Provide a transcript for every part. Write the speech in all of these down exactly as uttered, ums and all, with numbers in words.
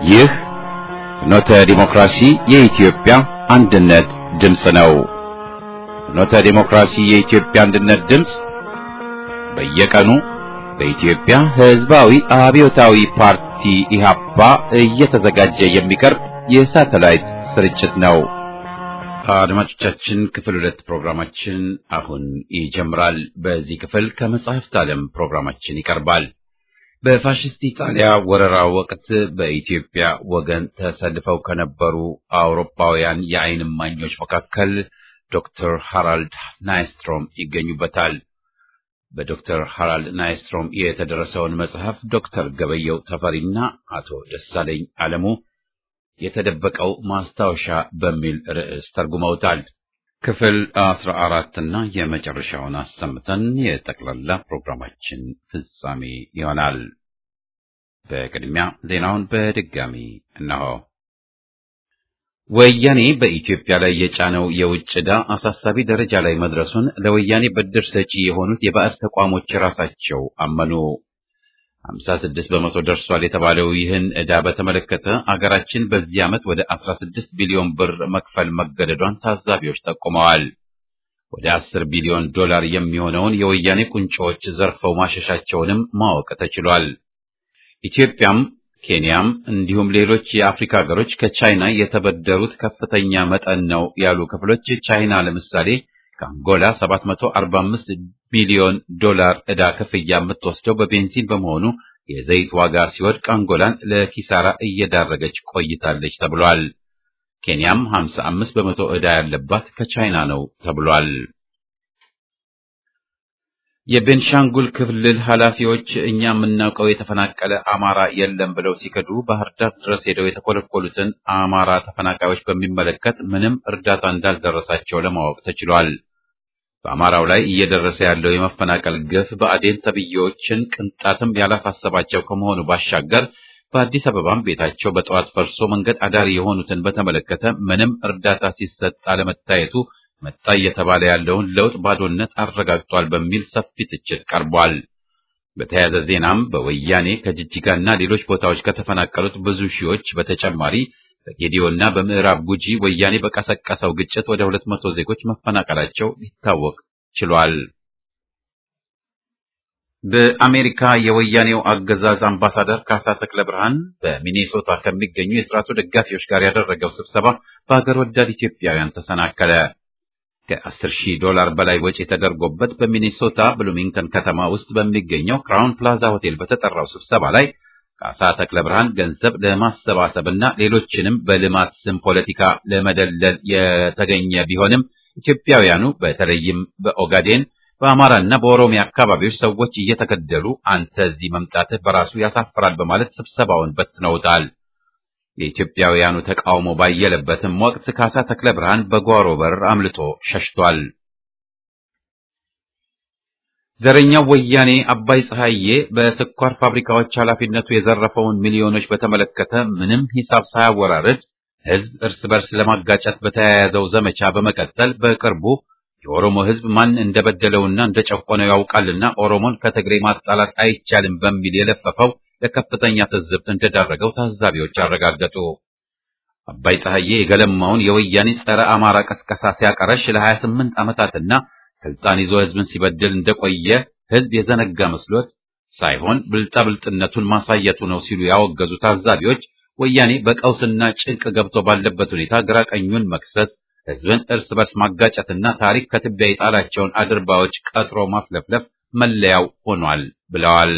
ይህ ፍኖተ ዲሞክራሲ የኢትዮጵያ አንድነት ድምፅ ነው። ፍኖተ ዲሞክራሲ የኢትዮጵያ አንድነት ድምፅ በየቀኑ በኢትዮጵያ ሕዝባዊ አብዮታዊ ፓርቲ ኢህአፓ እየተዘጋጀ የሚቀርብ የሳተላይት ስርጭት ነው። አድማጮቻችን፣ ክፍል ሁለት ፕሮግራማችን አሁን ይጀምራል። በዚህ ክፍል ከመጽሐፍት ዓለም ፕሮግራማችን ይቀርባል። በፋሽስት ኢጣሊያ ወረራ ወቅት በኢትዮጵያ ወገን ተሰልፈው ከነበሩ አውሮፓውያን የዓይን እማኞች መካከል ዶክተር ሃራልድ ናይስትሮም ይገኙበታል። በዶክተር ሃራልድ ናይስትሮም የተደረሰውን መጽሐፍ ዶክተር ገበየው ተፈሪና አቶ ደሳለኝ አለሙ የተደበቀው ማስታወሻ በሚል ርዕስ ተርጉመውታል። ክፍል አስራ አራት እና የመጨረሻውን አሰምተን የጠቅላላ ፕሮግራማችን ፍጻሜ ይሆናል። በቅድሚያ ዜናውን በድጋሚ እነሆ። ወያኔ በኢትዮጵያ ላይ የጫነው የውጭ ዕዳ አሳሳቢ ደረጃ ላይ መድረሱን ለወያኔ ብድር ሰጪ የሆኑት የባዕድ ተቋሞች ራሳቸው አመኑ። ሀምሳ ስድስት በመቶ ደርሷል የተባለው ይህን ዕዳ በተመለከተ አገራችን በዚህ ዓመት ወደ አስራ ስድስት ቢሊዮን ብር መክፈል መገደዷን ታዛቢዎች ጠቁመዋል። ወደ አስር ቢሊዮን ዶላር የሚሆነውን የወያኔ ቁንጮዎች ዘርፈው ማሸሻቸውንም ማወቅ ተችሏል። ኢትዮጵያም ኬንያም እንዲሁም ሌሎች የአፍሪካ ሀገሮች ከቻይና የተበደሩት ከፍተኛ መጠን ነው ያሉ ክፍሎች ቻይና ለምሳሌ ከአንጎላ ሰባት መቶ አርባ አምስት ሚሊዮን ዶላር ዕዳ ክፍያ የምትወስደው በቤንዚን በመሆኑ የዘይት ዋጋ ሲወድቅ አንጎላን ለኪሳራ እየዳረገች ቆይታለች ተብሏል። ኬንያም ሀምሳ አምስት በመቶ ዕዳ ያለባት ከቻይና ነው ተብሏል። የቤንሻንጉል ክልል ኃላፊዎች እኛ የምናውቀው የተፈናቀለ አማራ የለም ብለው ሲከዱ ባህር ዳር ድረስ ሄደው የተኮለኮሉትን አማራ ተፈናቃዮች በሚመለከት ምንም እርዳታ እንዳልደረሳቸው ለማወቅ ተችሏል። በአማራው ላይ እየደረሰ ያለው የመፈናቀል ግፍ በአዴን ተብዬዎችን ቅንጣትም ያላሳሰባቸው ከመሆኑ ባሻገር በአዲስ አበባም ቤታቸው በጠዋት ፈርሶ መንገድ አዳሪ የሆኑትን በተመለከተ ምንም እርዳታ ሲሰጥ አለመታየቱ መጣ እየተባለ ያለውን ለውጥ ባዶነት አረጋግጧል በሚል ሰፊ ትችት ቀርቧል። በተያያዘ ዜናም በወያኔ ከጅጅጋና ሌሎች ቦታዎች ከተፈናቀሉት ብዙ ሺዎች በተጨማሪ በጌዲዮና በምዕራብ ጉጂ ወያኔ በቀሰቀሰው ግጭት ወደ ሁለት መቶ ዜጎች መፈናቀላቸው ሊታወቅ ችሏል። በአሜሪካ የወያኔው አገዛዝ አምባሳደር ካሳ ተክለ ብርሃን በሚኔሶታ ከሚገኙ የሥርዓቱ ደጋፊዎች ጋር ያደረገው ስብሰባ በአገር ወዳድ ኢትዮጵያውያን ተሰናከለ። ከአስር ሺህ ዶላር በላይ ወጪ ተደርጎበት በሚኔሶታ ብሉሚንግተን ከተማ ውስጥ በሚገኘው ክራውን ፕላዛ ሆቴል በተጠራው ስብሰባ ላይ ካሳ ተክለ ብርሃን ገንዘብ ለማሰባሰብና ሌሎችንም በልማት ስም ፖለቲካ ለመደለል የተገኘ ቢሆንም ኢትዮጵያውያኑ በተለይም በኦጋዴን በአማራና በኦሮሚያ አካባቢዎች ሰዎች እየተገደሉ አንተ እዚህ መምጣትህ በራሱ ያሳፍራል በማለት ስብሰባውን በትነውታል። የኢትዮጵያውያኑ ተቃውሞ ባየለበትም ወቅት ካሳ ተክለ ብርሃን በጓሮ በር አምልጦ ሸሽቷል። ዘረኛው ወያኔ አባይ ፀሐዬ በስኳር ፋብሪካዎች ኃላፊነቱ የዘረፈውን ሚሊዮኖች በተመለከተ ምንም ሂሳብ ሳያወራርድ ሕዝብ እርስ በርስ ለማጋጨት በተያያዘው ዘመቻ በመቀጠል በቅርቡ የኦሮሞ ሕዝብ ማን እንደበደለውና እንደጨቆነው ያውቃልና ኦሮሞን ከትግሬ ማጣላት አይቻልም በሚል የለፈፈው ለከፍተኛ ትዝብት እንደዳረገው ታዛቢዎች አረጋገጡ። አባይ ፀሐዬ የገለማውን የወያኔ ጸረ አማራ ቀስቀሳ ሲያቀረሽ ለሀያ ስምንት ዓመታትና ስልጣን ይዞ ሕዝብን ሲበድል እንደቆየ ሕዝብ የዘነጋ መስሎት ሳይሆን ብልጣብልጥነቱን ማሳየቱ ነው ሲሉ ያወገዙ ታዛቢዎች ወያኔ በቀውስና ጭንቅ ገብቶ ባለበት ሁኔታ ግራ ቀኙን መክሰስ፣ ሕዝብን እርስ በርስ ማጋጨትና ታሪክ ከትቢያ የጣላቸውን አድርባዎች ቀጥሮ ማስለፍለፍ መለያው ሆኗል ብለዋል።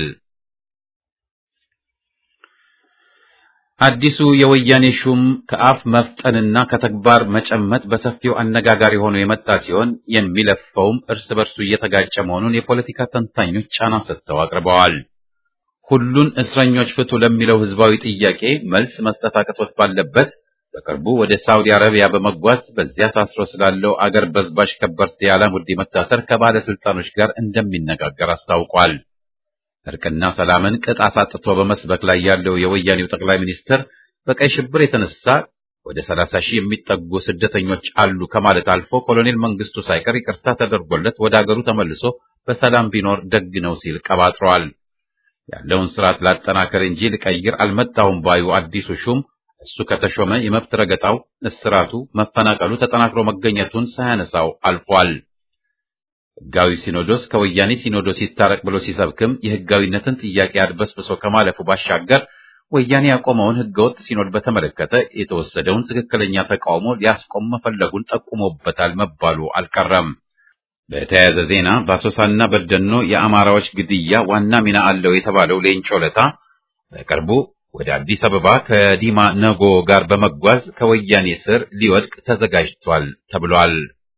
አዲሱ የወያኔ ሹም ከአፍ መፍጠንና ከተግባር መጨመጥ በሰፊው አነጋጋሪ ሆኖ የመጣ ሲሆን የሚለፈውም እርስ በርሱ እየተጋጨ መሆኑን የፖለቲካ ተንታኞች ጫና ሰጥተው አቅርበዋል። ሁሉን እስረኞች ፍቱ ለሚለው ህዝባዊ ጥያቄ መልስ መስጠት አቅቶት ባለበት በቅርቡ ወደ ሳውዲ አረቢያ በመጓዝ በዚያ ታስሮ ስላለው አገር በዝባዥ ከበርቴ አላሙዲ መታሰር ከባለስልጣኖች ጋር እንደሚነጋገር አስታውቋል። እርቅና ሰላምን ቅጥ አሳጥቶ በመስበክ ላይ ያለው የወያኔው ጠቅላይ ሚኒስትር በቀይ ሽብር የተነሳ ወደ ሰላሳ ሺህ የሚጠጉ ስደተኞች አሉ ከማለት አልፎ ኮሎኔል መንግስቱ ሳይቀር ይቅርታ ተደርጎለት ወደ አገሩ ተመልሶ በሰላም ቢኖር ደግ ነው ሲል ቀባጥሯል። ያለውን ስርዓት ላጠናከር እንጂ ልቀይር አልመጣሁም ባዩ አዲሱ ሹም እሱ ከተሾመ የመብት ረገጣው፣ እስራቱ፣ መፈናቀሉ ተጠናክሮ መገኘቱን ሳያነሳው አልፏል። ሕጋዊ ሲኖዶስ ከወያኔ ሲኖዶስ ይታረቅ ብሎ ሲሰብክም የሕጋዊነትን ጥያቄ አድበስብሶ ከማለፉ ባሻገር ወያኔ ያቆመውን ሕገወጥ ሲኖድ በተመለከተ የተወሰደውን ትክክለኛ ተቃውሞ ሊያስቆም መፈለጉን ጠቁሞበታል መባሉ አልቀረም። በተያያዘ ዜና በአሶሳና በደኖ የአማራዎች ግድያ ዋና ሚና አለው የተባለው ሌንጮ ለታ በቅርቡ ወደ አዲስ አበባ ከዲማ ነጎ ጋር በመጓዝ ከወያኔ ስር ሊወድቅ ተዘጋጅቷል ተብሏል።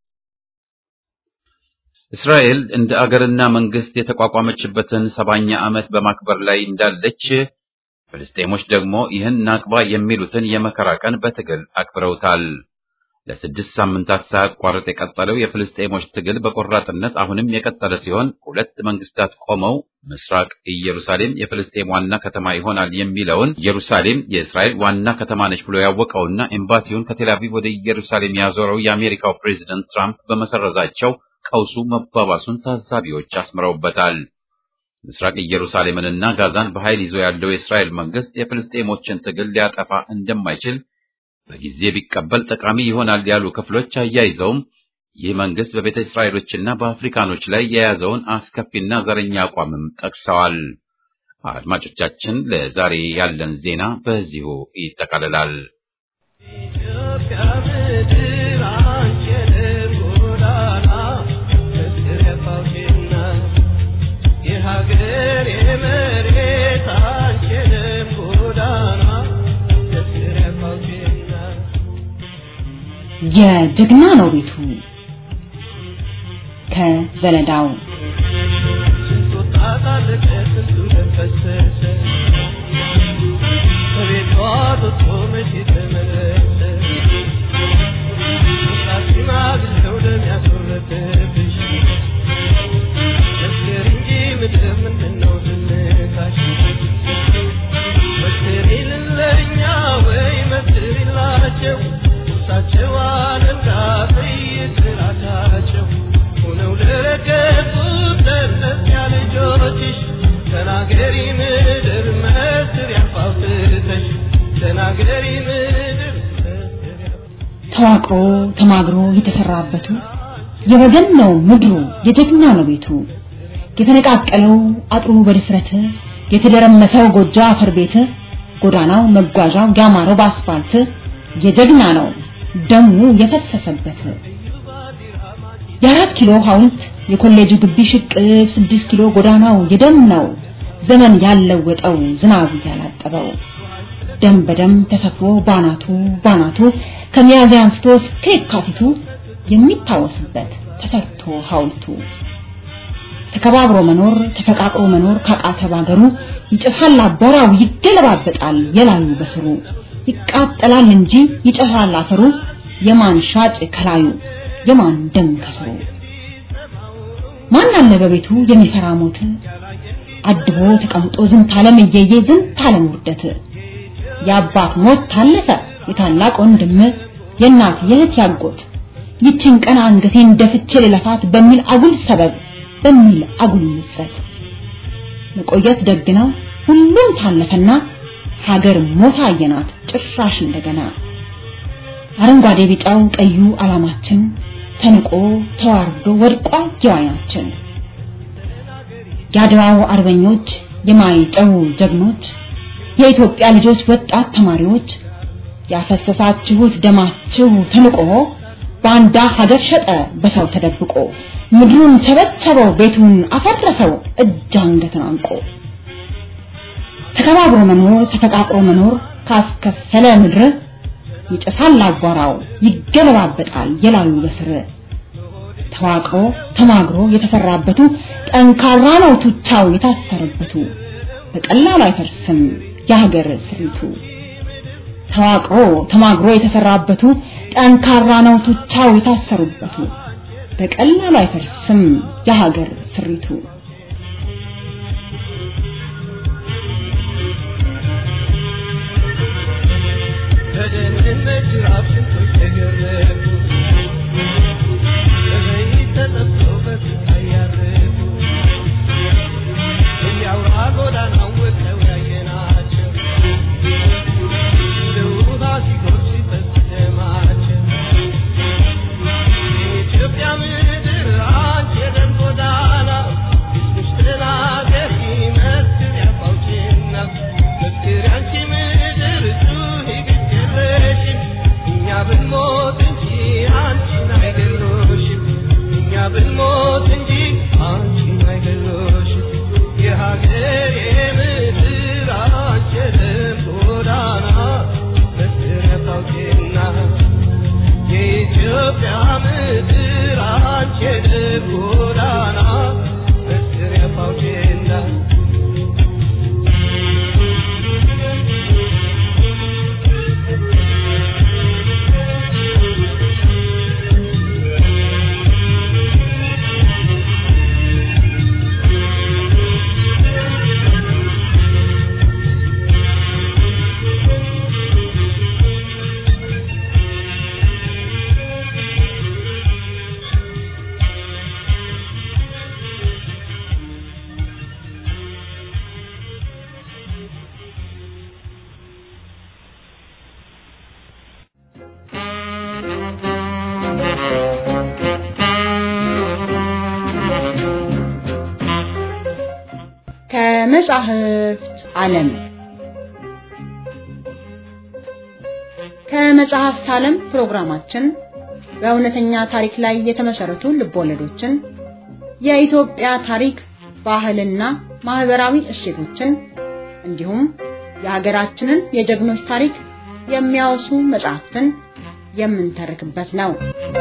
እስራኤል እንደ አገርና መንግስት የተቋቋመችበትን ሰባኛ ዓመት በማክበር ላይ እንዳለች ፍልስጤሞች ደግሞ ይህን ናቅባ የሚሉትን የመከራ ቀን በትግል አክብረውታል። ለስድስት ሳምንታት ሳያቋርጥ የቀጠለው የፍልስጤሞች ትግል በቆራጥነት አሁንም የቀጠለ ሲሆን ሁለት መንግስታት ቆመው ምስራቅ ኢየሩሳሌም የፍልስጤም ዋና ከተማ ይሆናል የሚለውን ኢየሩሳሌም የእስራኤል ዋና ከተማ ነች ብሎ ያወቀውና ኤምባሲውን ከቴል አቪቭ ወደ ኢየሩሳሌም ያዞረው የአሜሪካው ፕሬዝዳንት ትራምፕ በመሰረዛቸው ቀውሱ መባባሱን ታዛቢዎች አስምረውበታል። ምስራቅ ኢየሩሳሌምንና ጋዛን በኃይል ይዞ ያለው የእስራኤል መንግስት የፍልስጤሞችን ትግል ሊያጠፋ እንደማይችል በጊዜ ቢቀበል ጠቃሚ ይሆናል ያሉ ክፍሎች አያይዘውም ይህ መንግስት በቤተ እስራኤሎችና በአፍሪካኖች ላይ የያዘውን አስከፊና ዘረኛ አቋምም ጠቅሰዋል። አድማጮቻችን፣ ለዛሬ ያለን ዜና በዚሁ ይጠቃልላል። የጀግና ነው ቤቱ ከዘለዳው ተዋቅሮ ተማግሮ የተሰራበቱ የወገን ነው ምድሩ የጀግና ነው ቤቱ የተነቃቀለው አጥሩ በድፍረት የተደረመሰው ጎጆ አፈር ቤት ጎዳናው መጓዣው ያማረው በአስፋልት የጀግና ነው ደሙ የፈሰሰበት የአራት ኪሎ ሐውልት የኮሌጁ ግቢ ሽቅብ ስድስት ኪሎ ጎዳናው የደም ነው ዘመን ያለወጠው ዝናብ ያላጠበው ደም በደም ተሰፍሮ ባናቱ ባናቱ ከሚያዝያ አንስቶ እስከ የካቲቱ የሚታወስበት ተሰርቶ ሐውልቱ ተከባብሮ መኖር ተፈቃቅሮ መኖር ካቃተ ባገሩ ይጨሳል አቧራው ይገለባበጣል የላዩ በስሩ ይቃጠላል እንጂ ይጨሳል አፈሩ የማን ሻጭ ከላዩ የማን ደም ከስሩ ማን አለ በቤቱ የሚፈራ ሞት አድቦ ተቀምጦ ዝንት ዓለም እየየ ዝንት ዓለም ውርደት ያባት ሞት ታለፈ የታላቅ ወንድም የእናት የእህት ያጎት ይችን ቀን አንገቴን ደፍቼ ለለፋት በሚል አጉል ሰበብ በሚል አጉል ምጸት መቆየት ደግና ሁሉም ታለፈና ሀገር ሞታ አየናት ጭራሽ እንደገና አረንጓዴ ቢጫው ቀዩ አላማችን ተንቆ ተዋርዶ ወድቋ ጀዋያችን ያድዋው አርበኞች የማይጠው ጀግኖች የኢትዮጵያ ልጆች ወጣት ተማሪዎች ያፈሰሳችሁት ደማችሁ ተንቆ ባንዳ ሀገር ሸጠ በሰው ተደብቆ ምድሩን ቸበቸበው ቤቱን አፈረሰው እጅ አንገትን አንቆ ተከባብሮ መኖር ተፈቃቅሮ መኖር ካስከፈለ ምድር ይጨሳል አቧራው ይገለባበጣል የላዩ በስር ተዋቅሮ ተማግሮ የተሰራበቱ ጠንካራ ነው ቱቻው የታሰረበቱ በቀላሉ አይፈርስም የሀገር ስሪቱ ተዋቅሮ ተማግሮ የተሰራበቱ ጠንካራ ነው ቱቻው የታሰሩበቱ በቀላሉ አይፈርስም የሀገር ስሪቱ በደንነት ራፍን ተገረፉ ለበይት ተጠብቀው በአያረፉ ያው አጎዳናው የመጻሕፍት ዓለም ከመጽሐፍት ዓለም ፕሮግራማችን በእውነተኛ ታሪክ ላይ የተመሰረቱ ልቦለዶችን፣ የኢትዮጵያ ታሪክ፣ ባህልና ማህበራዊ እሴቶችን እንዲሁም የሀገራችንን የጀግኖች ታሪክ የሚያወሱ መጽሐፍትን የምንተርክበት ነው።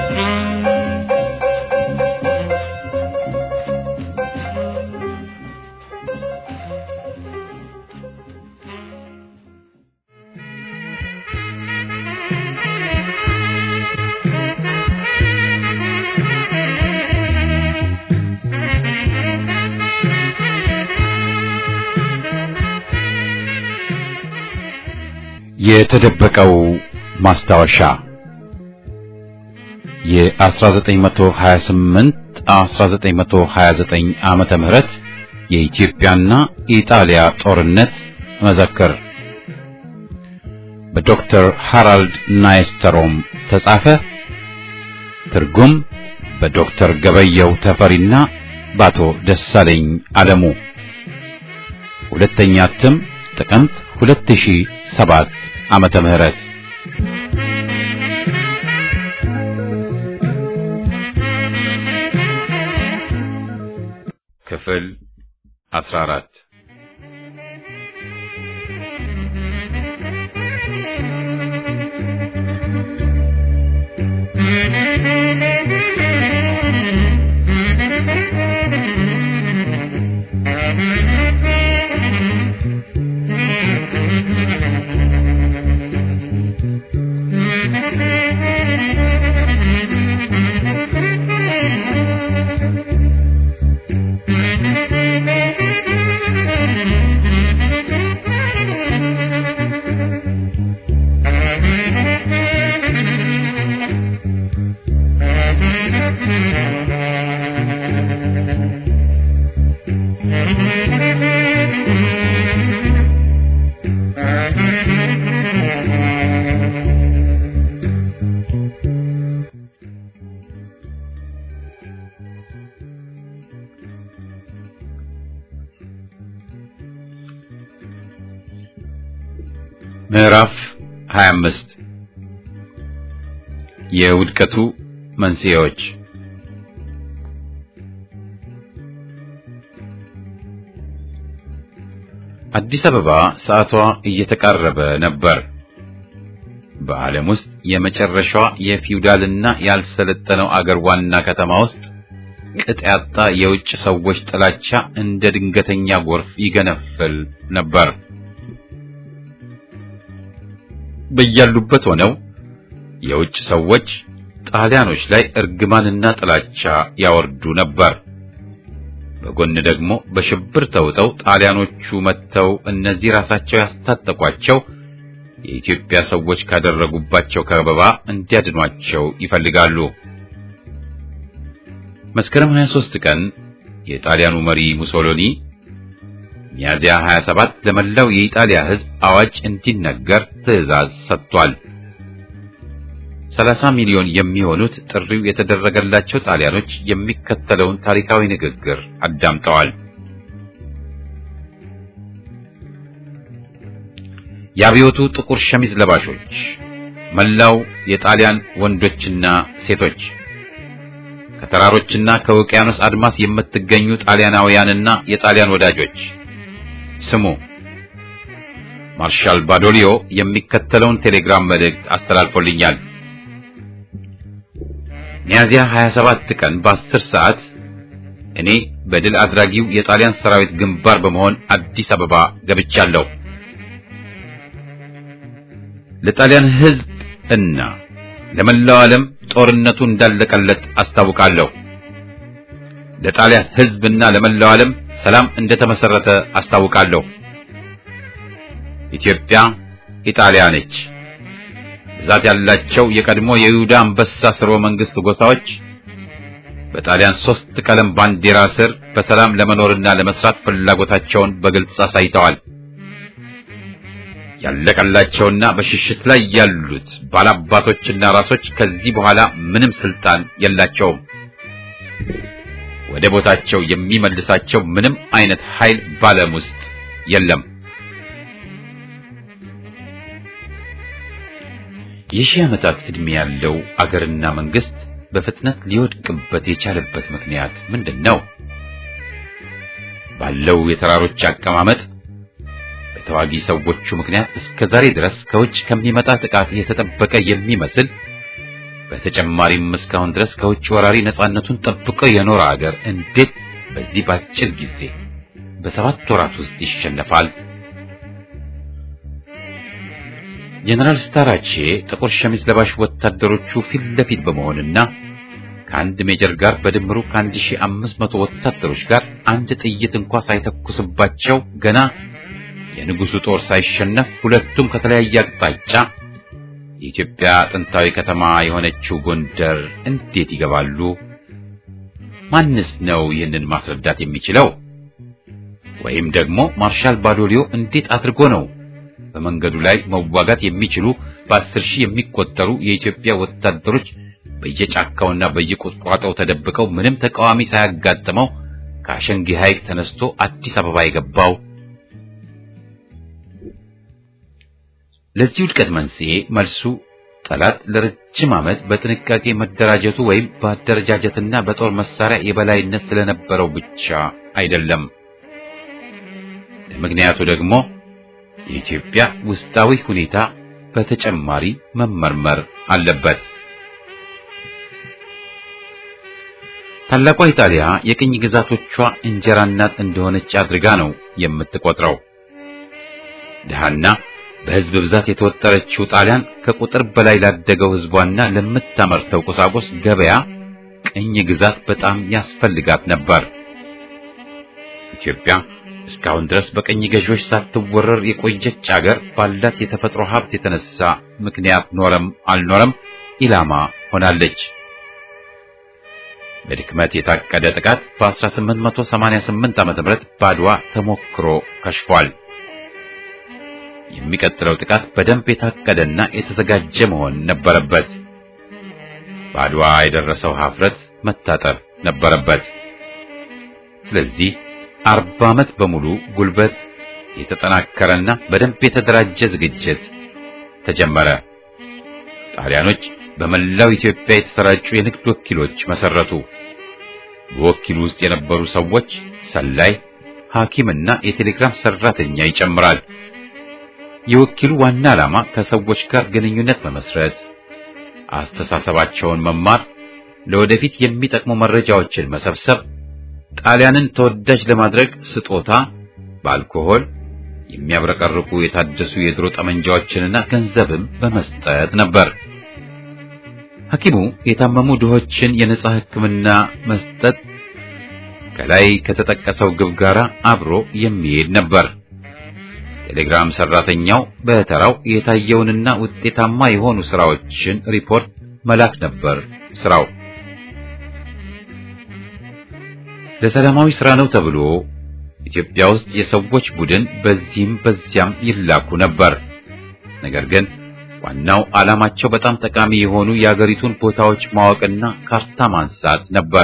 የተደበቀው ማስታወሻ የ1928 1929 ዓመተ ምህረት የኢትዮጵያና ኢጣሊያ ጦርነት መዘክር በዶክተር ሃራልድ ናይስተሮም ተጻፈ። ትርጉም በዶክተር ገበየው ተፈሪና በአቶ ደሳለኝ አለሙ። ሁለተኛ እትም ጥቅምት ሁለት ሺህ ሰባት ዓመተ ምህረት። ክፍል አስራ አራት ምዕራፍ ሃያ አምስት የውድቀቱ መንስኤዎች። አዲስ አበባ ሰዓቷ እየተቃረበ ነበር። በዓለም ውስጥ የመጨረሻዋ የፊውዳልና ያልሰለጠነው አገር ዋና ከተማ ውስጥ ቅጥ ያጣ የውጭ ሰዎች ጥላቻ እንደ ድንገተኛ ጎርፍ ይገነፍል ነበር። በያሉበት ሆነው የውጭ ሰዎች ጣሊያኖች ላይ እርግማንና ጥላቻ ያወርዱ ነበር። በጎን ደግሞ በሽብር ተውጠው ጣሊያኖቹ መተው እነዚህ ራሳቸው ያስታጠቋቸው የኢትዮጵያ ሰዎች ካደረጉባቸው ከበባ እንዲያድኗቸው ይፈልጋሉ። መስከረም ሃያ ሦስት ቀን የጣሊያኑ መሪ ሙሶሎኒ ሚያዝያ ሃያ ሰባት ለመላው የኢጣሊያ ሕዝብ አዋጅ እንዲነገር ትዕዛዝ ሰጥቷል። ሰላሳ ሚሊዮን የሚሆኑት ጥሪው የተደረገላቸው ጣሊያኖች የሚከተለውን ታሪካዊ ንግግር አዳምጠዋል። የአብዮቱ ጥቁር ሸሚዝ ለባሾች፣ መላው የጣሊያን ወንዶችና ሴቶች፣ ከተራሮችና ከውቅያኖስ አድማስ የምትገኙ ጣሊያናውያንና የጣሊያን ወዳጆች ስሙ። ማርሻል ባዶሊዮ የሚከተለውን ቴሌግራም መልእክት አስተላልፎልኛል። ሚያዝያ ሃያ ሰባት ቀን በአስር ሰዓት እኔ በድል አድራጊው የጣሊያን ሰራዊት ግንባር በመሆን አዲስ አበባ ገብቻለሁ። ለጣሊያን ሕዝብ እና ለመላው ዓለም ጦርነቱ እንዳለቀለት አስታውቃለሁ። ለጣሊያን ሕዝብና ለመላው ዓለም ሰላም እንደተመሰረተ አስታውቃለሁ። ኢትዮጵያ ኢጣሊያ ነች። ብዛት ያላቸው የቀድሞ የይሁዳ አንበሳ ስርወ መንግስት ጎሳዎች በጣሊያን ሶስት ቀለም ባንዲራ ስር በሰላም ለመኖርና ለመስራት ፍላጎታቸውን በግልጽ አሳይተዋል። ያለቀላቸውና በሽሽት ላይ ያሉት ባላባቶችና ራሶች ከዚህ በኋላ ምንም ስልጣን የላቸውም። ወደ ቦታቸው የሚመልሳቸው ምንም አይነት ኃይል ባለም ውስጥ የለም። የሺህ ዓመታት ዕድሜ ያለው አገርና መንግስት በፍጥነት ሊወድቅበት የቻለበት ምክንያት ምንድነው? ባለው የተራሮች አቀማመጥ በተዋጊ ሰዎቹ ምክንያት እስከ ዛሬ ድረስ ከውጭ ከሚመጣ ጥቃት የተጠበቀ የሚመስል በተጨማሪም እስካሁን ድረስ ከውጭ ወራሪ ነፃነቱን ጠብቆ የኖረ አገር እንዴት በዚህ ባጭር ጊዜ በሰባት ወራት ውስጥ ይሸነፋል? ጀነራል ስታራቼ ጥቁር ሸሚዝ ለባሽ ወታደሮቹ ፊት ለፊት በመሆንና ከአንድ ሜጀር ጋር በድምሩ ከአንድ ሺህ አምስት መቶ ወታደሮች ጋር አንድ ጥይት እንኳን ሳይተኩስባቸው ገና የንጉሱ ጦር ሳይሸነፍ ሁለቱም ከተለያየ አቅጣጫ የኢትዮጵያ ጥንታዊ ከተማ የሆነችው ጎንደር እንዴት ይገባሉ? ማንስ ነው ይህንን ማስረዳት የሚችለው? ወይም ደግሞ ማርሻል ባዶሊዮ እንዴት አድርጎ ነው በመንገዱ ላይ መዋጋት የሚችሉ በአስር ሺህ የሚቆጠሩ የኢትዮጵያ ወታደሮች በየጫካውና በየቁጥቋጦው ተደብቀው ምንም ተቃዋሚ ሳያጋጥመው ከአሸንጊ ሐይቅ ተነስቶ አዲስ አበባ የገባው? ለዚህ ውድቀት መንስኤ መልሱ ጠላት ለረጅም ዓመት በጥንቃቄ መደራጀቱ ወይም በአደረጃጀትና በጦር መሳሪያ የበላይነት ስለነበረው ብቻ አይደለም። ምክንያቱ ደግሞ የኢትዮጵያ ውስጣዊ ሁኔታ በተጨማሪ መመርመር አለበት። ታላቋ ኢጣሊያ የቅኝ ግዛቶቿ እንጀራ እናት እንደሆነች አድርጋ ነው የምትቆጥረው። ደሃና በሕዝብ ብዛት የተወጠረችው ጣሊያን ከቁጥር በላይ ላደገው ሕዝቧና ለምታመርተው ቁሳቁስ ገበያ ቅኝ ግዛት በጣም ያስፈልጋት ነበር። ኢትዮጵያ እስካሁን ድረስ በቅኝ ገዢዎች ሳትወረር የቆየች አገር ባላት የተፈጥሮ ሀብት የተነሳ ምክንያት ኖረም አልኖረም ኢላማ ሆናለች። በድክመት የታቀደ ጥቃት በ1888 ዓመተ ምህረት ባድዋ ተሞክሮ ከሽፏል። የሚቀጥለው ጥቃት በደንብ የታቀደና የተዘጋጀ መሆን ነበረበት። ባድዋ የደረሰው ሀፍረት መታጠብ ነበረበት። ስለዚህ አርባ ዓመት በሙሉ ጉልበት የተጠናከረና በደንብ የተደራጀ ዝግጅት ተጀመረ። ጣሊያኖች በመላው ኢትዮጵያ የተሰራጩ የንግድ ወኪሎች መሰረቱ። በወኪሉ ውስጥ የነበሩ ሰዎች ሰላይ፣ ሐኪምና የቴሌግራም ሰራተኛ ይጨምራል። የወኪሉ ዋና ዓላማ ከሰዎች ጋር ግንኙነት መመስረት፣ አስተሳሰባቸውን መማር፣ ለወደፊት የሚጠቅሙ መረጃዎችን መሰብሰብ፣ ጣሊያንን ተወዳጅ ለማድረግ ስጦታ፣ በአልኮሆል የሚያብረቀርቁ የታደሱ የድሮ ጠመንጃዎችንና ገንዘብም በመስጠት ነበር። ሐኪሙ የታመሙ ድሆችን የነጻ ሕክምና መስጠት ከላይ ከተጠቀሰው ግብ ጋር አብሮ የሚሄድ ነበር። ቴሌግራም ሰራተኛው በተራው የታየውንና ውጤታማ የሆኑ ስራዎችን ሪፖርት መላክ ነበር ስራው። ለሰላማዊ ስራ ነው ተብሎ ኢትዮጵያ ውስጥ የሰዎች ቡድን በዚህም በዚያም ይላኩ ነበር። ነገር ግን ዋናው ዓላማቸው በጣም ጠቃሚ የሆኑ የአገሪቱን ቦታዎች ማወቅና ካርታ ማንሳት ነበር።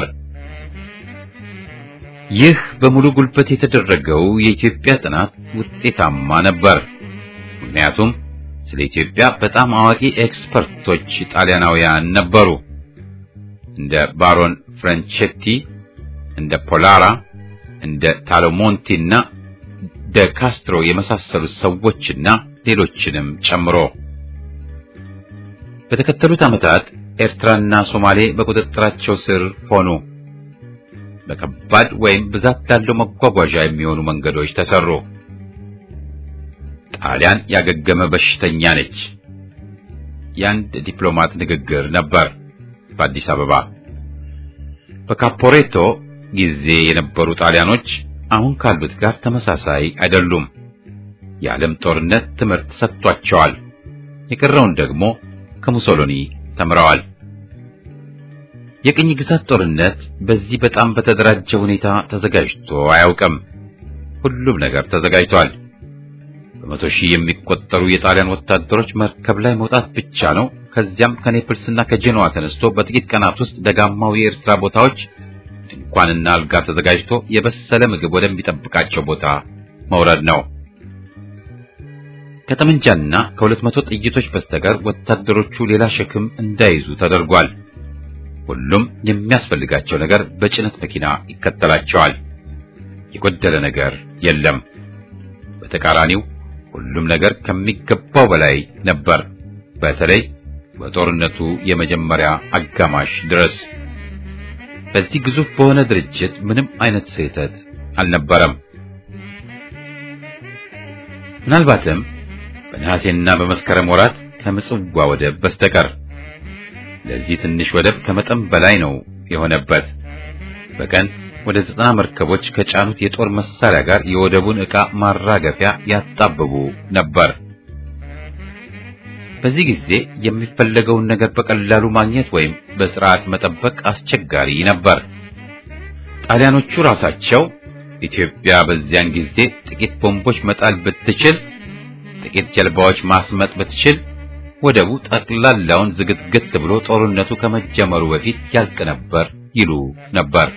ይህ በሙሉ ጉልበት የተደረገው የኢትዮጵያ ጥናት ውጤታማ ነበር። ምክንያቱም ስለ ኢትዮጵያ በጣም አዋቂ ኤክስፐርቶች ጣሊያናውያን ነበሩ። እንደ ባሮን ፍራንቼቲ፣ እንደ ፖላራ፣ እንደ ታሎሞንቲና ደ ካስትሮ የመሳሰሉት ሰዎችና ሌሎችንም ጨምሮ በተከተሉት ዓመታት ኤርትራና ሶማሌ በቁጥጥራቸው ስር ሆኑ። በከባድ ወይም ብዛት ላለው መጓጓዣ የሚሆኑ መንገዶች ተሰሩ። ጣሊያን ያገገመ በሽተኛ ነች። የአንድ ዲፕሎማት ንግግር ነበር በአዲስ አበባ። በካፖሬቶ ጊዜ የነበሩ ጣሊያኖች አሁን ካሉት ጋር ተመሳሳይ አይደሉም። የዓለም ጦርነት ትምህርት ሰጥቷቸዋል። የቀረውን ደግሞ ከሙሶሎኒ ተምረዋል። የቅኝ ግዛት ጦርነት በዚህ በጣም በተደራጀ ሁኔታ ተዘጋጅቶ አያውቅም። ሁሉም ነገር ተዘጋጅቷል። በመቶ ሺህ የሚቆጠሩ የጣሊያን ወታደሮች መርከብ ላይ መውጣት ብቻ ነው። ከዚያም ከኔፕልስና ከጄኖዋ ተነስቶ በጥቂት ቀናት ውስጥ ደጋማው የኤርትራ ቦታዎች ድንኳንና አልጋ ተዘጋጅቶ የበሰለ ምግብ ወደሚጠብቃቸው ቦታ መውረድ ነው። ከጠመንጃና ከሁለት መቶ ጥይቶች በስተቀር ወታደሮቹ ሌላ ሸክም እንዳይዙ ተደርጓል። ሁሉም የሚያስፈልጋቸው ነገር በጭነት መኪና ይከተላቸዋል። የጎደለ ነገር የለም። በተቃራኒው ሁሉም ነገር ከሚገባው በላይ ነበር። በተለይ በጦርነቱ የመጀመሪያ አጋማሽ ድረስ በዚህ ግዙፍ በሆነ ድርጅት ምንም አይነት ስህተት አልነበረም። ምናልባትም በነሐሴና በመስከረም ወራት ከምጽዋ ወደብ በስተቀር ለዚህ ትንሽ ወደብ ከመጠን በላይ ነው የሆነበት። በቀን ወደ ዘጠና መርከቦች ከጫኑት የጦር መሳሪያ ጋር የወደቡን ዕቃ ማራገፊያ ያጣብቡ ነበር። በዚህ ጊዜ የሚፈለገውን ነገር በቀላሉ ማግኘት ወይም በስርዓት መጠበቅ አስቸጋሪ ነበር። ጣሊያኖቹ ራሳቸው ኢትዮጵያ በዚያን ጊዜ ጥቂት ቦምቦች መጣል ብትችል፣ ጥቂት ጀልባዎች ማስመጥ ብትችል ወደቡ ጠቅላላውን ዝግትግት ብሎ ጦርነቱ ከመጀመሩ በፊት ያልቅ ነበር ይሉ ነበር።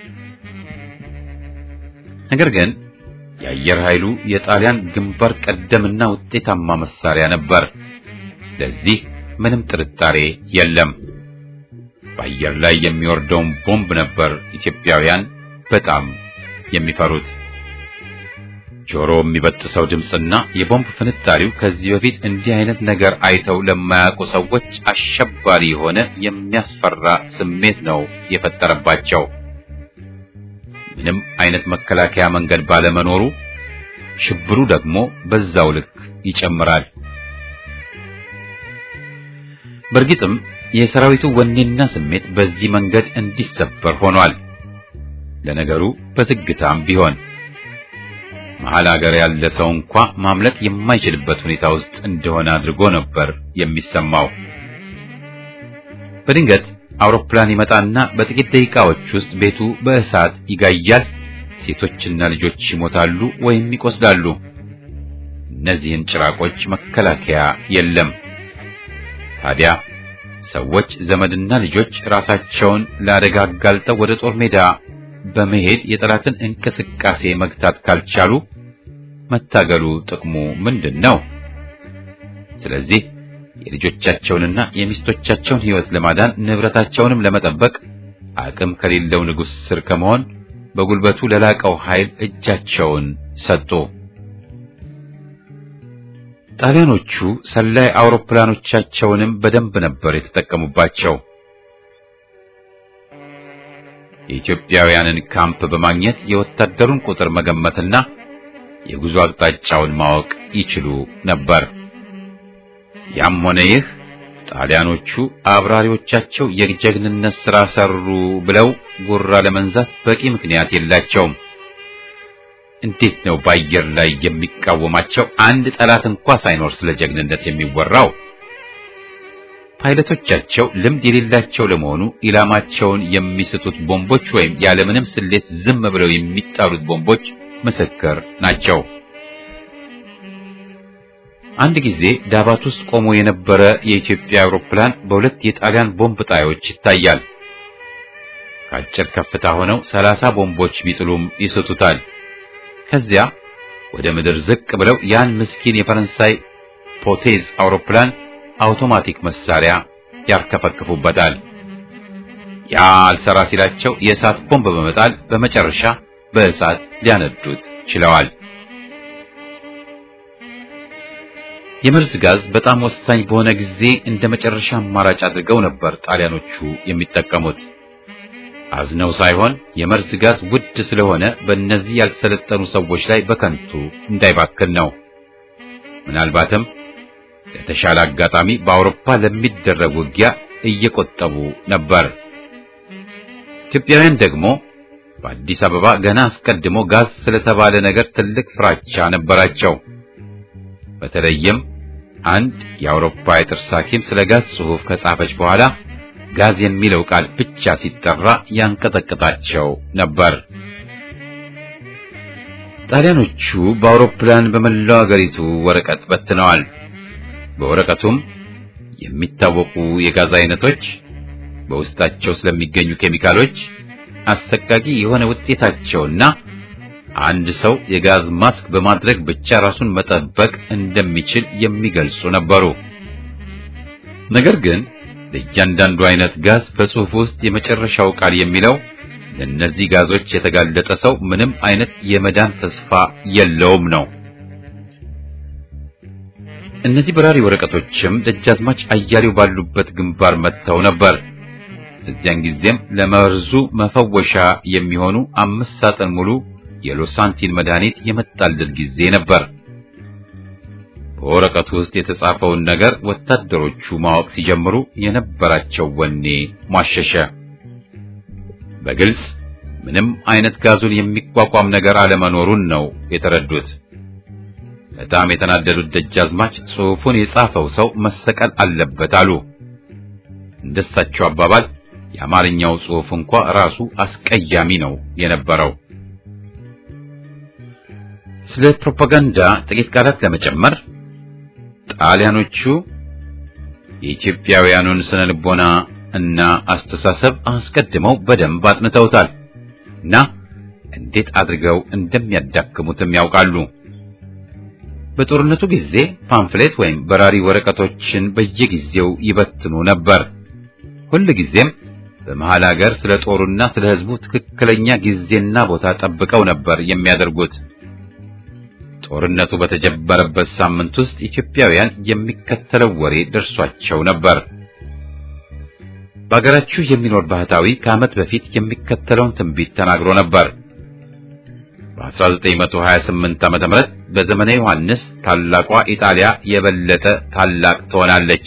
ነገር ግን የአየር ኃይሉ የጣሊያን ግንባር ቀደምና ውጤታማ መሳሪያ ነበር። ለዚህ ምንም ጥርጣሬ የለም። በአየር ላይ የሚወርደውን ቦምብ ነበር ኢትዮጵያውያን በጣም የሚፈሩት። ጆሮ የሚበጥሰው ድምጽና የቦምብ ፍንጣሪው ከዚህ በፊት እንዲህ አይነት ነገር አይተው ለማያውቁ ሰዎች አሸባሪ የሆነ የሚያስፈራ ስሜት ነው የፈጠረባቸው። ምንም አይነት መከላከያ መንገድ ባለመኖሩ ሽብሩ ደግሞ በዛው ልክ ይጨምራል። በእርግጥም የሰራዊቱ ወኔና ስሜት በዚህ መንገድ እንዲሰበር ሆኗል። ለነገሩ በዝግታም ቢሆን መሐል ሀገር ያለ ሰው እንኳ ማምለጥ የማይችልበት ሁኔታ ውስጥ እንደሆነ አድርጎ ነበር የሚሰማው። በድንገት አውሮፕላን ይመጣና በጥቂት ደቂቃዎች ውስጥ ቤቱ በእሳት ይጋያል። ሴቶችና ልጆች ይሞታሉ ወይም ይቆስላሉ። እነዚህን ጭራቆች መከላከያ የለም። ታዲያ ሰዎች ዘመድና ልጆች ራሳቸውን ለአደጋ አጋልጠው ወደ ጦር ሜዳ በመሄድ የጠላትን እንቅስቃሴ መግታት ካልቻሉ መታገሉ ጥቅሙ ምንድነው? ስለዚህ የልጆቻቸውንና የሚስቶቻቸውን ሕይወት ለማዳን ንብረታቸውንም ለመጠበቅ አቅም ከሌለው ንጉሥ ስር ከመሆን በጉልበቱ ለላቀው ኃይል እጃቸውን ሰጡ። ጣሊያኖቹ ሰላይ አውሮፕላኖቻቸውንም በደንብ ነበር የተጠቀሙባቸው። የኢትዮጵያውያንን ካምፕ በማግኘት የወታደሩን ቁጥር መገመትና የጉዞ አቅጣጫውን ማወቅ ይችሉ ነበር። ያም ሆነ ይህ ጣሊያኖቹ አብራሪዎቻቸው የጀግንነት ሥራ ሰሩ ብለው ጉራ ለመንዛት በቂ ምክንያት የላቸውም። እንዴት ነው በአየር ላይ የሚቃወማቸው አንድ ጠላት እንኳን ሳይኖር ስለ ጀግንነት የሚወራው? ፓይለቶቻቸው ልምድ የሌላቸው ለመሆኑ ኢላማቸውን የሚስቱት ቦምቦች ወይም ያለምንም ስሌት ዝም ብለው የሚጣሉት ቦምቦች ምስክር ናቸው። አንድ ጊዜ ዳባት ውስጥ ቆሞ የነበረ የኢትዮጵያ አውሮፕላን በሁለት የጣሊያን ቦምብ ጣዮች ይታያል። ከአጭር ከፍታ ሆነው ሰላሳ ቦምቦች ቢጥሉም ይስቱታል። ከዚያ ወደ ምድር ዝቅ ብለው ያን ምስኪን የፈረንሳይ ፖቴዝ አውሮፕላን አውቶማቲክ መሳሪያ ያርከፈክፉበታል። ያ አልሰራ ሲላቸው የእሳት ቦምብ በመጣል በመጨረሻ በእሳት ሊያነዱት ችለዋል። የመርዝ ጋዝ በጣም ወሳኝ በሆነ ጊዜ እንደ መጨረሻ አማራጭ አድርገው ነበር ጣሊያኖቹ የሚጠቀሙት። አዝነው ሳይሆን የመርዝ ጋዝ ውድ ስለሆነ በእነዚህ ያልሰለጠኑ ሰዎች ላይ በከንቱ እንዳይባክን ነው። ምናልባትም ለተሻለ አጋጣሚ በአውሮፓ ለሚደረግ ውጊያ እየቆጠቡ ነበር። ኢትዮጵያውያን ደግሞ በአዲስ አበባ ገና አስቀድሞ ጋዝ ስለተባለ ነገር ትልቅ ፍራቻ ነበራቸው። በተለይም አንድ የአውሮፓ የጥርስ ሐኪም ስለ ጋዝ ጽሑፍ ከጻፈች በኋላ ጋዝ የሚለው ቃል ብቻ ሲጠራ ያንቀጠቀጣቸው ነበር። ጣሊያኖቹ በአውሮፕላን በመላው አገሪቱ ወረቀት በትነዋል። በወረቀቱም የሚታወቁ የጋዝ አይነቶች፣ በውስጣቸው ስለሚገኙ ኬሚካሎች፣ አሰቃቂ የሆነ ውጤታቸውና አንድ ሰው የጋዝ ማስክ በማድረግ ብቻ ራሱን መጠበቅ እንደሚችል የሚገልጹ ነበሩ። ነገር ግን ለእያንዳንዱ አይነት ጋዝ በጽሑፍ ውስጥ የመጨረሻው ቃል የሚለው ለእነዚህ ጋዞች የተጋለጠ ሰው ምንም አይነት የመዳን ተስፋ የለውም ነው። እነዚህ በራሪ ወረቀቶችም ደጃዝማች አያሌው ባሉበት ግንባር መጥተው ነበር። እዚያን ጊዜም ለመርዙ መፈወሻ የሚሆኑ አምስት ሳጥን ሙሉ የሎሳንቲን መድኃኒት የመጣልን ጊዜ ነበር። በወረቀቱ ውስጥ የተጻፈውን ነገር ወታደሮቹ ማወቅ ሲጀምሩ የነበራቸው ወኔ ማሸሸ። በግልጽ ምንም አይነት ጋዙን የሚቋቋም ነገር አለመኖሩን ነው የተረዱት። በጣም የተናደዱት ደጃዝማች ጽሑፉን የጻፈው ሰው መሰቀል አለበት አሉ። እንደሳቸው አባባል የአማርኛው ጽሑፍ እንኳ ራሱ አስቀያሚ ነው የነበረው። ስለ ፕሮፓጋንዳ ጥቂት ቃላት ለመጨመር ጣሊያኖቹ የኢትዮጵያውያኑን ስነ ልቦና እና አስተሳሰብ አስቀድመው በደንብ አጥንተውታል እና እንዴት አድርገው እንደሚያዳክሙትም ያውቃሉ። በጦርነቱ ጊዜ ፓምፍሌት ወይም በራሪ ወረቀቶችን በየጊዜው ይበትኑ ነበር። ሁሉ ጊዜም በመሃል ሀገር ስለ ጦሩና ስለ ሕዝቡ ትክክለኛ ጊዜና ቦታ ጠብቀው ነበር የሚያደርጉት። ጦርነቱ በተጀመረበት ሳምንት ውስጥ ኢትዮጵያውያን የሚከተለው ወሬ ደርሷቸው ነበር። በአገራችሁ የሚኖር ባህታዊ ከዓመት በፊት የሚከተለውን ትንቢት ተናግሮ ነበር። በአስራ ዘጠኝ መቶ ሀያ ስምንት ዓመተ ምህረት በዘመነ ዮሐንስ ታላቋ ኢጣሊያ የበለጠ ታላቅ ትሆናለች።